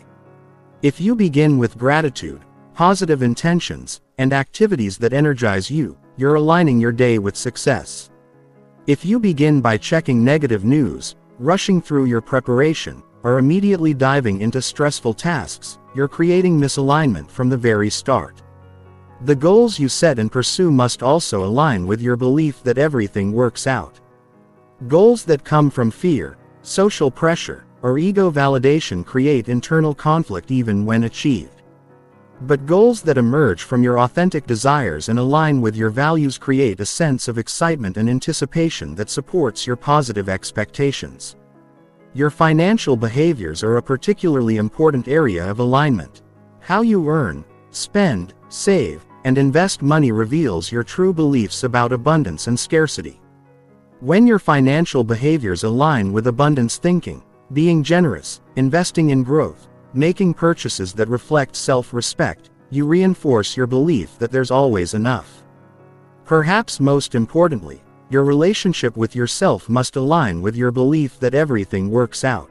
If you begin with gratitude, positive intentions, and activities that energize you, you're aligning your day with success. If you begin by checking negative news, rushing through your preparation, or immediately diving into stressful tasks, you're creating misalignment from the very start. The goals you set and pursue must also align with your belief that everything works out. Goals that come from fear, social pressure, or ego validation create internal conflict even when achieved. But goals that emerge from your authentic desires and align with your values create a sense of excitement and anticipation that supports your positive expectations. Your financial behaviors are a particularly important area of alignment. How you earn, spend, save, and invest money reveals your true beliefs about abundance and scarcity. When your financial behaviors align with abundance thinking, being generous, investing in growth, making purchases that reflect self-respect, you reinforce your belief that there's always enough. Perhaps most importantly, your relationship with yourself must align with your belief that everything works out.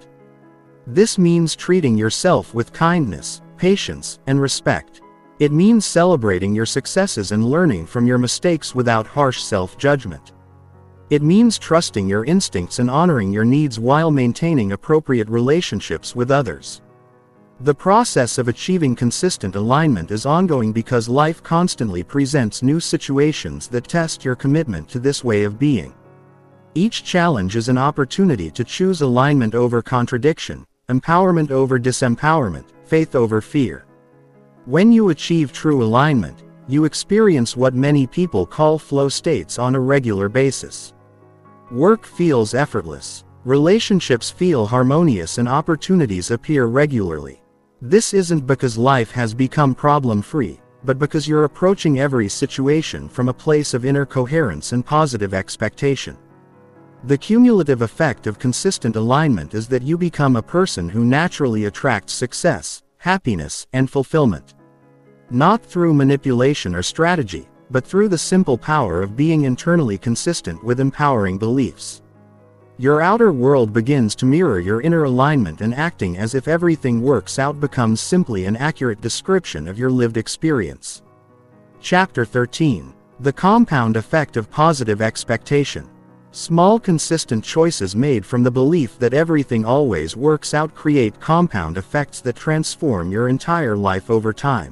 This means treating yourself with kindness, patience, and respect. It means celebrating your successes and learning from your mistakes without harsh self-judgment. It means trusting your instincts and honoring your needs while maintaining appropriate relationships with others. The process of achieving consistent alignment is ongoing because life constantly presents new situations that test your commitment to this way of being. Each challenge is an opportunity to choose alignment over contradiction, empowerment over disempowerment, faith over fear. When you achieve true alignment, you experience what many people call flow states on a regular basis. Work feels effortless, relationships feel harmonious, and opportunities appear regularly. This isn't because life has become problem-free, but because you're approaching every situation from a place of inner coherence and positive expectation. The cumulative effect of consistent alignment is that you become a person who naturally attracts success, happiness, and fulfillment. Not through manipulation or strategy, but through the simple power of being internally consistent with empowering beliefs. Your outer world begins to mirror your inner alignment, and acting as if everything works out becomes simply an accurate description of your lived experience. Chapter 13. The Compound Effect of Positive Expectation. Small consistent choices made from the belief that everything always works out create compound effects that transform your entire life over time.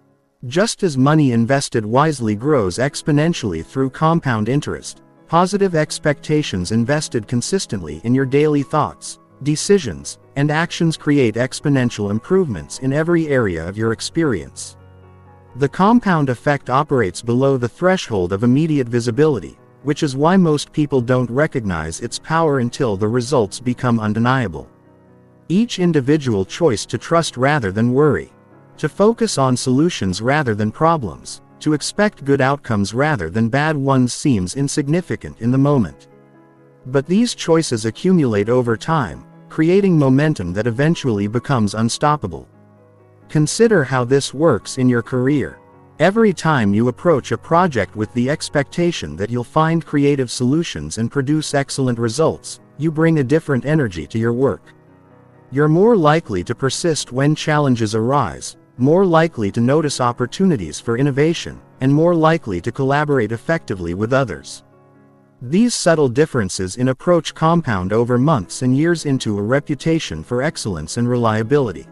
Just as money invested wisely grows exponentially through compound interest, positive expectations invested consistently in your daily thoughts, decisions, and actions create exponential improvements in every area of your experience. The compound effect operates below the threshold of immediate visibility, which is why most people don't recognize its power until the results become undeniable. Each individual choice to trust rather than worry, to focus on solutions rather than problems, to expect good outcomes rather than bad ones seems insignificant in the moment. But these choices accumulate over time, creating momentum that eventually becomes unstoppable. Consider how this works in your career. Every time you approach a project with the expectation that you'll find creative solutions and produce excellent results, you bring a different energy to your work. You're more likely to persist when challenges arise, more likely to notice opportunities for innovation, and more likely to collaborate effectively with others. These subtle differences in approach compound over months and years into a reputation for excellence and reliability.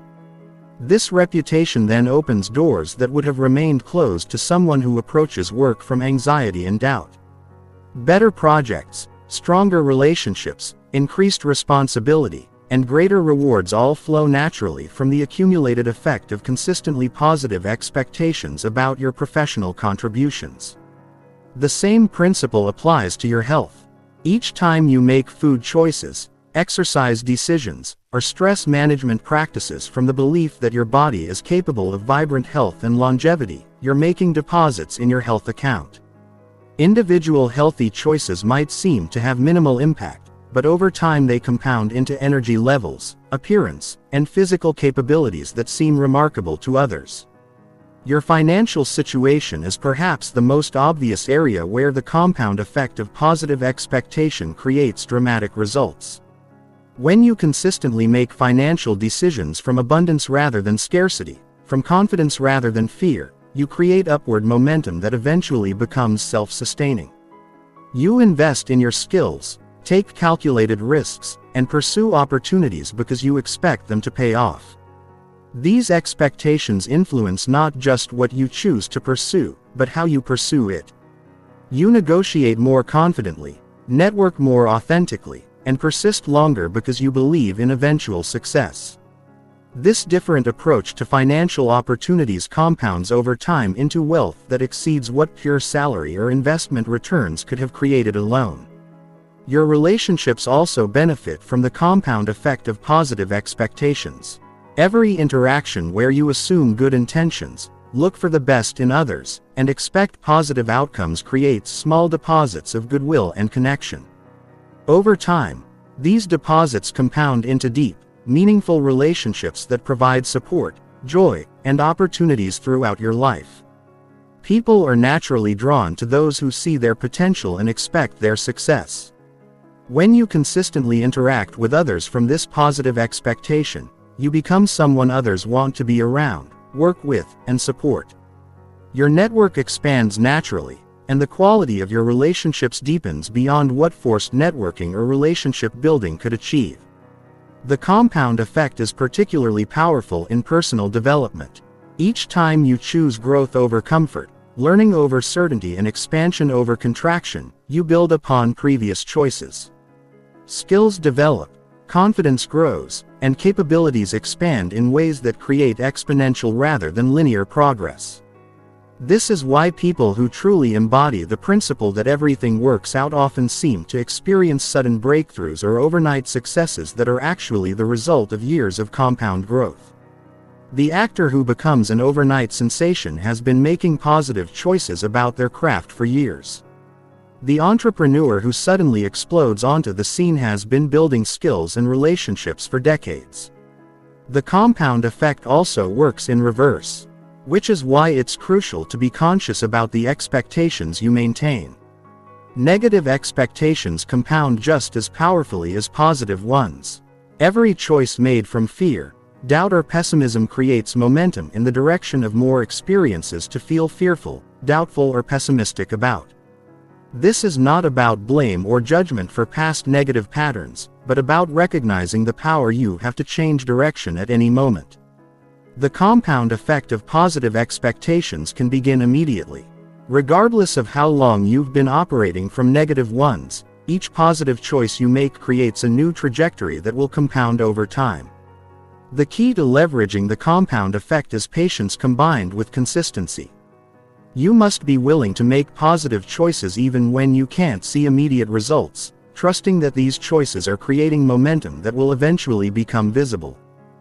This reputation then opens doors that would have remained closed to someone who approaches work from anxiety and doubt. Better projects, stronger relationships, increased responsibility, and greater rewards all flow naturally from the accumulated effect of consistently positive expectations about your professional contributions. The same principle applies to your health. Each time you make food choices, exercise decisions, or stress management practices from the belief that your body is capable of vibrant health and longevity, you're making deposits in your health account. Individual healthy choices might seem to have minimal impact, but over time they compound into energy levels, appearance, and physical capabilities that seem remarkable to others. Your financial situation is perhaps the most obvious area where the compound effect of positive expectation creates dramatic results. When you consistently make financial decisions from abundance rather than scarcity, from confidence rather than fear, you create upward momentum that eventually becomes self-sustaining. You invest in your skills, take calculated risks, and pursue opportunities because you expect them to pay off. These expectations influence not just what you choose to pursue, but how you pursue it. You negotiate more confidently, network more authentically, and persist longer because you believe in eventual success. This different approach to financial opportunities compounds over time into wealth that exceeds what pure salary or investment returns could have created alone. Your relationships also benefit from the compound effect of positive expectations. Every interaction where you assume good intentions, look for the best in others, and expect positive outcomes creates small deposits of goodwill and connection. Over time, these deposits compound into deep, meaningful relationships that provide support, joy, and opportunities throughout your life. People are naturally drawn to those who see their potential and expect their success. When you consistently interact with others from this positive expectation, you become someone others want to be around, work with, and support. Your network expands naturally, and the quality of your relationships deepens beyond what forced networking or relationship building could achieve. The compound effect is particularly powerful in personal development. Each time you choose growth over comfort, learning over certainty, and expansion over contraction, you build upon previous choices. Skills develop, confidence grows, and capabilities expand in ways that create exponential rather than linear progress. This is why people who truly embody the principle that everything works out often seem to experience sudden breakthroughs or overnight successes that are actually the result of years of compound growth. The actor who becomes an overnight sensation has been making positive choices about their craft for years. The entrepreneur who suddenly explodes onto the scene has been building skills and relationships for decades. The compound effect also works in reverse, which is why it's crucial to be conscious about the expectations you maintain. Negative expectations compound just as powerfully as positive ones. Every choice made from fear, doubt, or pessimism creates momentum in the direction of more experiences to feel fearful, doubtful, or pessimistic about. This is not about blame or judgment for past negative patterns, but about recognizing the power you have to change direction at any moment. The compound effect of positive expectations can begin immediately. Regardless of how long you've been operating from negative ones, each positive choice you make creates a new trajectory that will compound over time. The key to leveraging the compound effect is patience combined with consistency. You must be willing to make positive choices even when you can't see immediate results, trusting that these choices are creating momentum that will eventually become visible.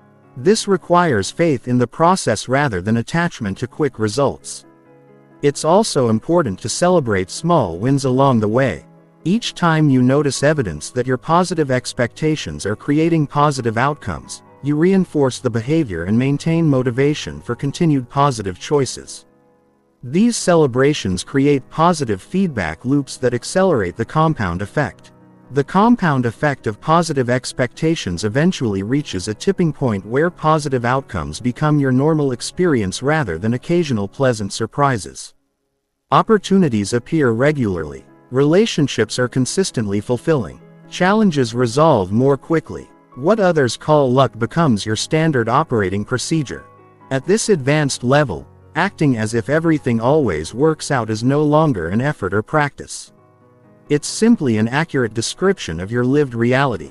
This requires faith in the process rather than attachment to quick results. It's also important to celebrate small wins along the way. Each time you notice evidence that your positive expectations are creating positive outcomes, you reinforce the behavior and maintain motivation for continued positive choices. These celebrations create positive feedback loops that accelerate the compound effect. The compound effect of positive expectations eventually reaches a tipping point where positive outcomes become your normal experience rather than occasional pleasant surprises. Opportunities appear regularly. Relationships are consistently fulfilling. Challenges resolve more quickly. What others call luck becomes your standard operating procedure. At this advanced level, acting as if everything always works out is no longer an effort or practice. It's simply an accurate description of your lived reality.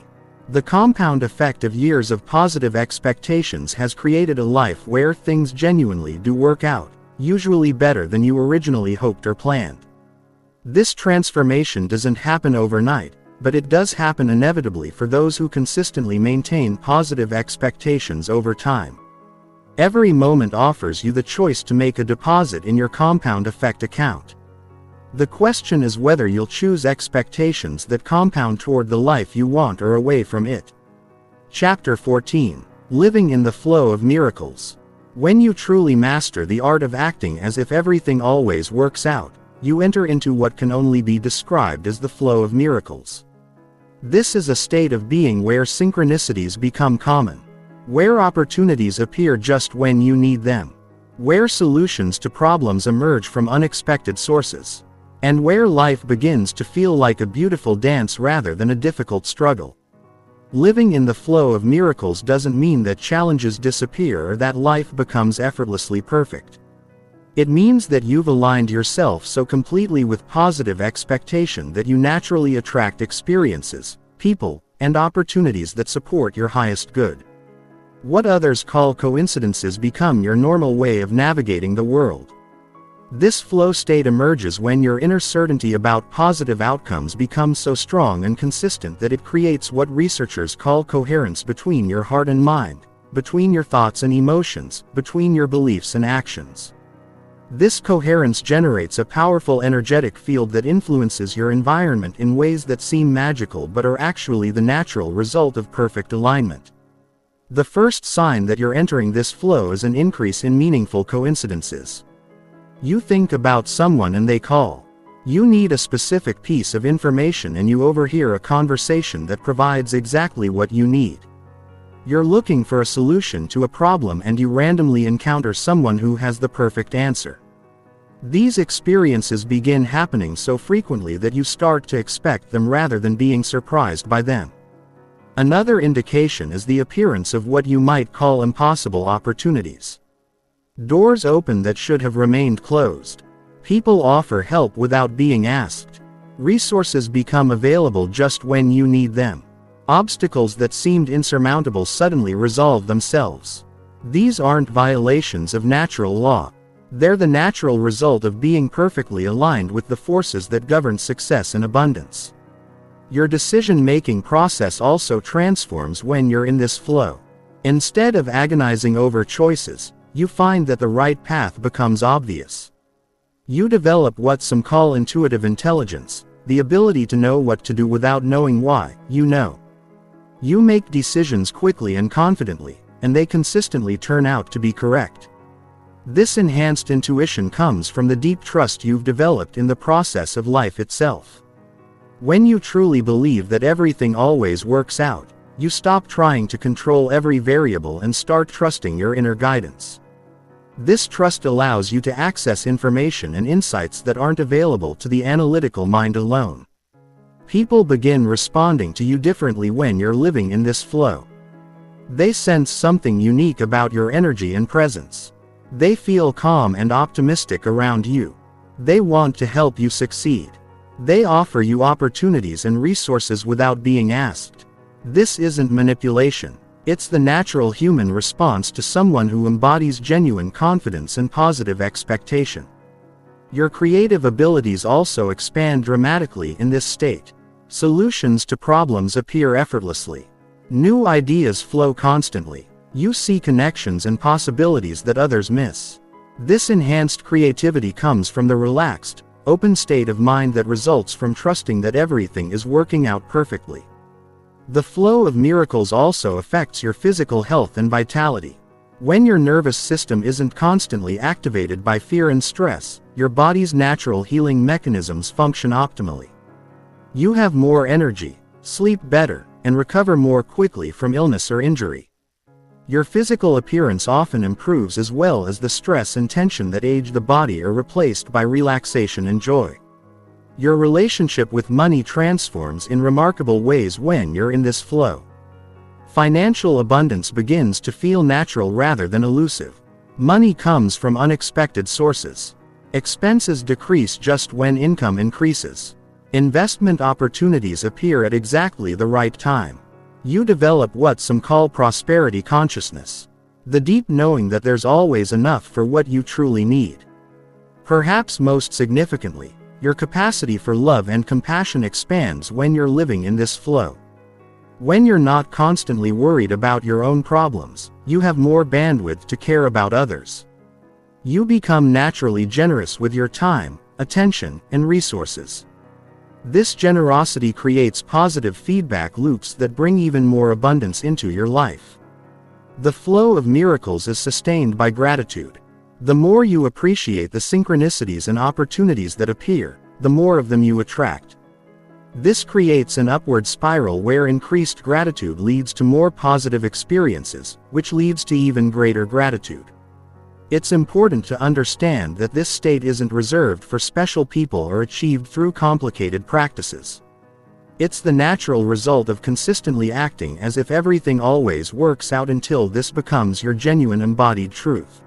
The compound effect of years of positive expectations has created a life where things genuinely do work out, usually better than you originally hoped or planned. This transformation doesn't happen overnight, but it does happen inevitably for those who consistently maintain positive expectations over time. Every moment offers you the choice to make a deposit in your compound effect account. The question is whether you'll choose expectations that compound toward the life you want or away from it. Chapter 14. Living in the Flow of Miracles. When you truly master the art of acting as if everything always works out, you enter into what can only be described as the flow of miracles. This is a state of being where synchronicities become common, where opportunities appear just when you need them, where solutions to problems emerge from unexpected sources, and where life begins to feel like a beautiful dance rather than a difficult struggle. Living in the flow of miracles doesn't mean that challenges disappear or that life becomes effortlessly perfect. It means that you've aligned yourself so completely with positive expectation that you naturally attract experiences, people, and opportunities that support your highest good. What others call coincidences become your normal way of navigating the world. This flow state emerges when your inner certainty about positive outcomes becomes so strong and consistent that it creates what researchers call coherence between your heart and mind, between your thoughts and emotions, between your beliefs and actions. This coherence generates a powerful energetic field that influences your environment in ways that seem magical but are actually the natural result of perfect alignment. The first sign that you're entering this flow is an increase in meaningful coincidences. You think about someone and they call. You need a specific piece of information and you overhear a conversation that provides exactly what you need. You're looking for a solution to a problem and you randomly encounter someone who has the perfect answer. These experiences begin happening so frequently that you start to expect them rather than being surprised by them. Another indication is the appearance of what you might call impossible opportunities. Doors open that should have remained closed. People offer help without being asked. Resources become available just when you need them. Obstacles that seemed insurmountable suddenly resolve themselves. These aren't violations of natural law. They're the natural result of being perfectly aligned with the forces that govern success and abundance. Your decision-making process also transforms when you're in this flow. Instead of agonizing over choices, you find that the right path becomes obvious. You develop what some call intuitive intelligence, the ability to know what to do without knowing why, you know. You make decisions quickly and confidently, and they consistently turn out to be correct. This enhanced intuition comes from the deep trust you've developed in the process of life itself. When you truly believe that everything always works out, you stop trying to control every variable and start trusting your inner guidance. This trust allows you to access information and insights that aren't available to the analytical mind alone. People begin responding to you differently when you're living in this flow. They sense something unique about your energy and presence. They feel calm and optimistic around you. They want to help you succeed. They offer you opportunities and resources without being asked. This isn't manipulation. It's the natural human response to someone who embodies genuine confidence and positive expectation. Your creative abilities also expand dramatically in this state. Solutions to problems appear effortlessly. New ideas flow constantly. You see connections and possibilities that others miss. This enhanced creativity comes from the relaxed, open state of mind that results from trusting that everything is working out perfectly. The flow of miracles also affects your physical health and vitality. When your nervous system isn't constantly activated by fear and stress, your body's natural healing mechanisms function optimally. You have more energy, sleep better, and recover more quickly from illness or injury. Your physical appearance often improves as well as the stress and tension that age the body are replaced by relaxation and joy. Your relationship with money transforms in remarkable ways when you're in this flow. Financial abundance begins to feel natural rather than elusive. Money comes from unexpected sources. Expenses decrease just when income increases. Investment opportunities appear at exactly the right time. You develop what some call prosperity consciousness. The deep knowing that there's always enough for what you truly need. Perhaps most significantly, your capacity for love and compassion expands when you're living in this flow. When you're not constantly worried about your own problems, you have more bandwidth to care about others. You become naturally generous with your time, attention, and resources. This generosity creates positive feedback loops that bring even more abundance into your life. The flow of miracles is sustained by gratitude. The more you appreciate the synchronicities and opportunities that appear, the more of them you attract. This creates an upward spiral where increased gratitude leads to more positive experiences, which leads to even greater gratitude. It's important to understand that this state isn't reserved for special people or achieved through complicated practices. It's the natural result of consistently acting as if everything always works out until this becomes your genuine embodied truth.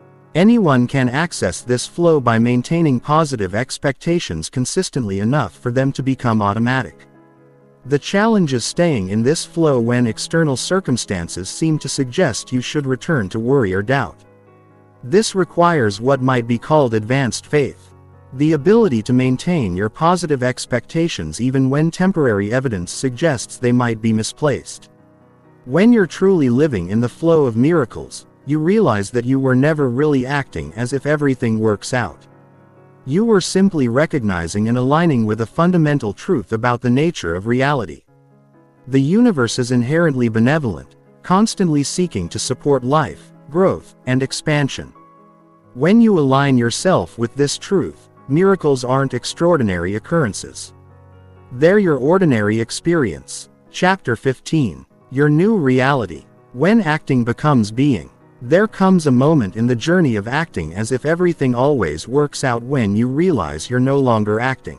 Anyone can access this flow by maintaining positive expectations consistently enough for them to become automatic. The challenge is staying in this flow when external circumstances seem to suggest you should return to worry or doubt. This requires what might be called advanced faith. The ability to maintain your positive expectations even when temporary evidence suggests they might be misplaced. When you're truly living in the flow of miracles, you realize that you were never really acting as if everything works out. You were simply recognizing and aligning with a fundamental truth about the nature of reality. The universe is inherently benevolent, constantly seeking to support life, growth, and expansion. When you align yourself with this truth, miracles aren't extraordinary occurrences. They're your ordinary experience. Chapter 15. Your new reality. When acting becomes being. There comes a moment in the journey of acting as if everything always works out when you realize you're no longer acting.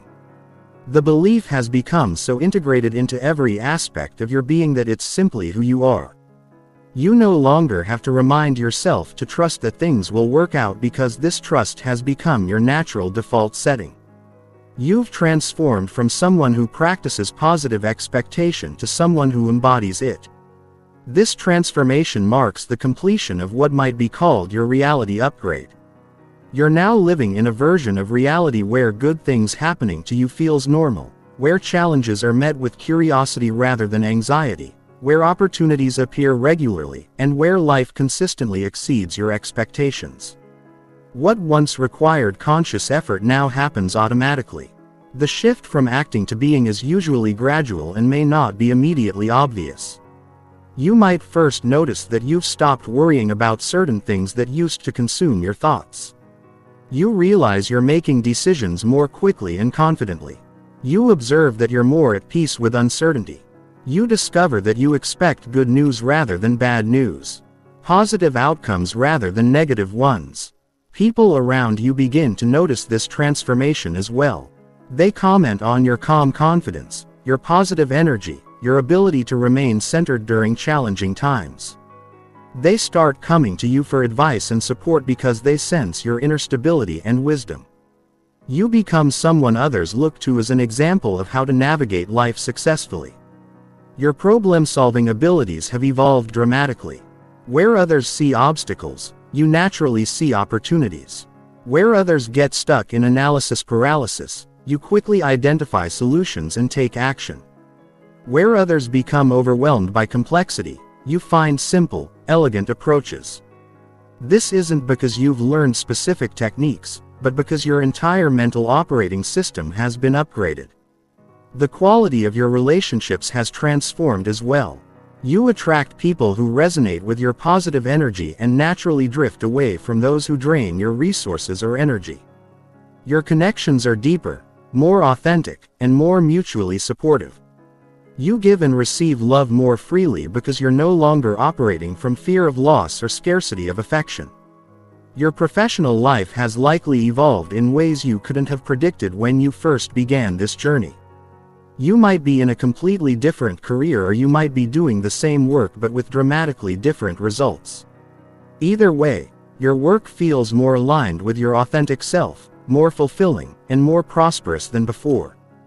The belief has become so integrated into every aspect of your being that it's simply who you are. You no longer have to remind yourself to trust that things will work out because this trust has become your natural default setting. You've transformed from someone who practices positive expectation to someone who embodies it. This transformation marks the completion of what might be called your reality upgrade. You're now living in a version of reality where good things happening to you feels normal, where challenges are met with curiosity rather than anxiety, where opportunities appear regularly, and where life consistently exceeds your expectations. What once required conscious effort now happens automatically. The shift from acting to being is usually gradual and may not be immediately obvious. You might first notice that you've stopped worrying about certain things that used to consume your thoughts. You realize you're making decisions more quickly and confidently. You observe that you're more at peace with uncertainty. You discover that you expect good news rather than bad news. Positive outcomes rather than negative ones. People around you begin to notice this transformation as well. They comment on your calm confidence, your positive energy, your ability to remain centered during challenging times. They start coming to you for advice and support because they sense your inner stability and wisdom. You become someone others look to as an example of how to navigate life successfully. Your problem-solving abilities have evolved dramatically. Where others see obstacles, you naturally see opportunities. Where others get stuck in analysis paralysis, you quickly identify solutions and take action. Where others become overwhelmed by complexity, you find simple, elegant approaches. This isn't because you've learned specific techniques, but because your entire mental operating system has been upgraded. The quality of your relationships has transformed as well. You attract people who resonate with your positive energy and naturally drift away from those who drain your resources or energy. Your connections are deeper, more authentic, and more mutually supportive. You give and receive love more freely because you're no longer operating from fear of loss or scarcity of affection. Your professional life has likely evolved in ways you couldn't have predicted when you first began this journey. You might be in a completely different career, or you might be doing the same work but with dramatically different results. Either way, your work feels more aligned with your authentic self, more fulfilling, and more prosperous than before.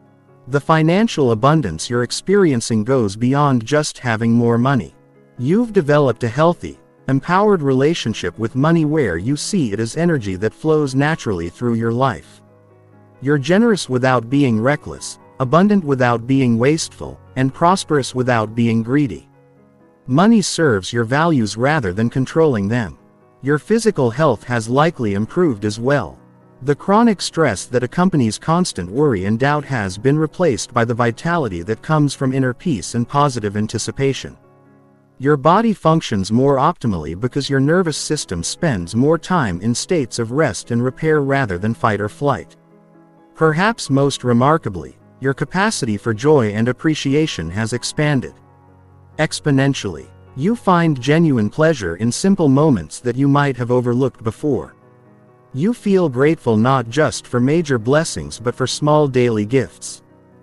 The financial abundance you're experiencing goes beyond just having more money. You've developed a healthy, empowered relationship with money where you see it as energy that flows naturally through your life. You're generous without being reckless, abundant without being wasteful, and prosperous without being greedy. Money serves your values rather than controlling them. Your physical health has likely improved as well. The chronic stress that accompanies constant worry and doubt has been replaced by the vitality that comes from inner peace and positive anticipation. Your body functions more optimally because your nervous system spends more time in states of rest and repair rather than fight or flight. Perhaps most remarkably, your capacity for joy and appreciation has expanded exponentially. You find genuine pleasure in simple moments that you might have overlooked before. You feel grateful not just for major blessings but for small daily gifts.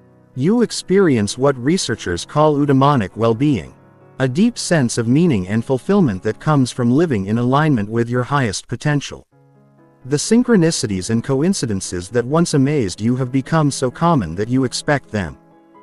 You experience what researchers call eudaimonic well-being, a deep sense of meaning and fulfillment that comes from living in alignment with your highest potential. The synchronicities and coincidences that once amazed you have become so common that you expect them.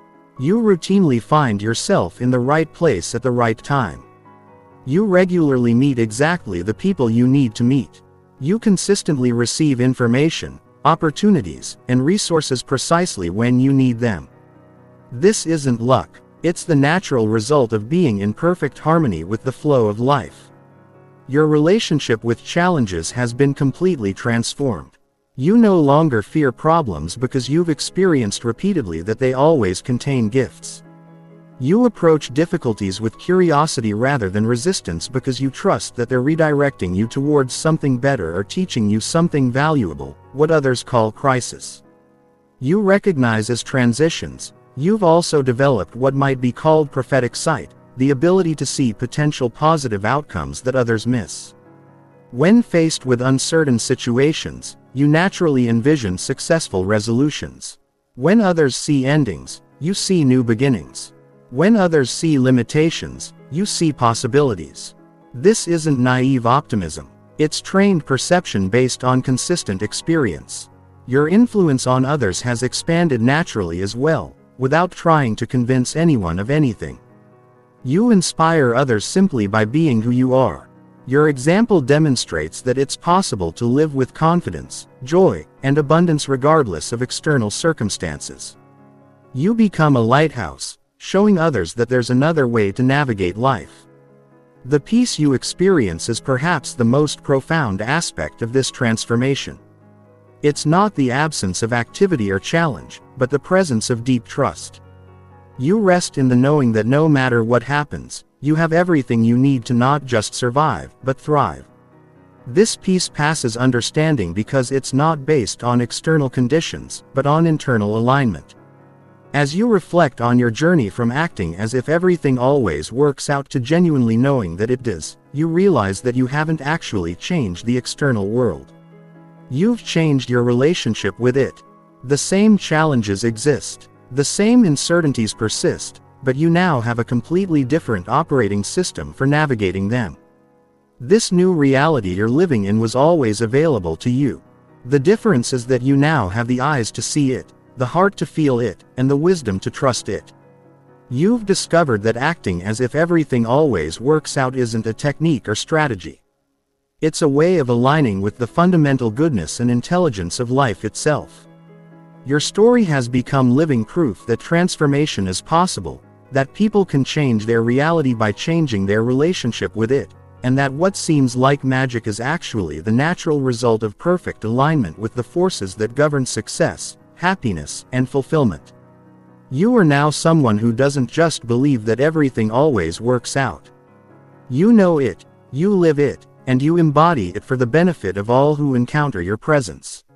You routinely find yourself in the right place at the right time. You regularly meet exactly the people you need to meet. You consistently receive information, opportunities, and resources precisely when you need them. This isn't luck, it's the natural result of being in perfect harmony with the flow of life. Your relationship with challenges has been completely transformed. You no longer fear problems because you've experienced repeatedly that they always contain gifts. You approach difficulties with curiosity rather than resistance because you trust that they're redirecting you towards something better or teaching you something valuable, what others call crisis. You recognize as transitions. You've also developed what might be called prophetic sight, the ability to see potential positive outcomes that others miss. When faced with uncertain situations, you naturally envision successful resolutions. When others see endings, you see new beginnings. When others see limitations, you see possibilities. This isn't naive optimism. It's trained perception based on consistent experience. Your influence on others has expanded naturally as well, without trying to convince anyone of anything. You inspire others simply by being who you are. Your example demonstrates that it's possible to live with confidence, joy, and abundance regardless of external circumstances. You become a lighthouse, showing others that there's another way to navigate life. The peace you experience is perhaps the most profound aspect of this transformation. It's not the absence of activity or challenge, but the presence of deep trust. You rest in the knowing that no matter what happens, you have everything you need to not just survive, but thrive. This peace passes understanding because it's not based on external conditions, but on internal alignment. As you reflect on your journey from acting as if everything always works out to genuinely knowing that it does, you realize that you haven't actually changed the external world. You've changed your relationship with it. The same challenges exist. The same uncertainties persist, but you now have a completely different operating system for navigating them. This new reality you're living in was always available to you. The difference is that you now have the eyes to see it, the heart to feel it, and the wisdom to trust it. You've discovered that acting as if everything always works out isn't a technique or strategy. It's a way of aligning with the fundamental goodness and intelligence of life itself. Your story has become living proof that transformation is possible, that people can change their reality by changing their relationship with it, and that what seems like magic is actually the natural result of perfect alignment with the forces that govern success, happiness, and fulfillment. You are now someone who doesn't just believe that everything always works out. You know it, you live it, and you embody it for the benefit of all who encounter your presence.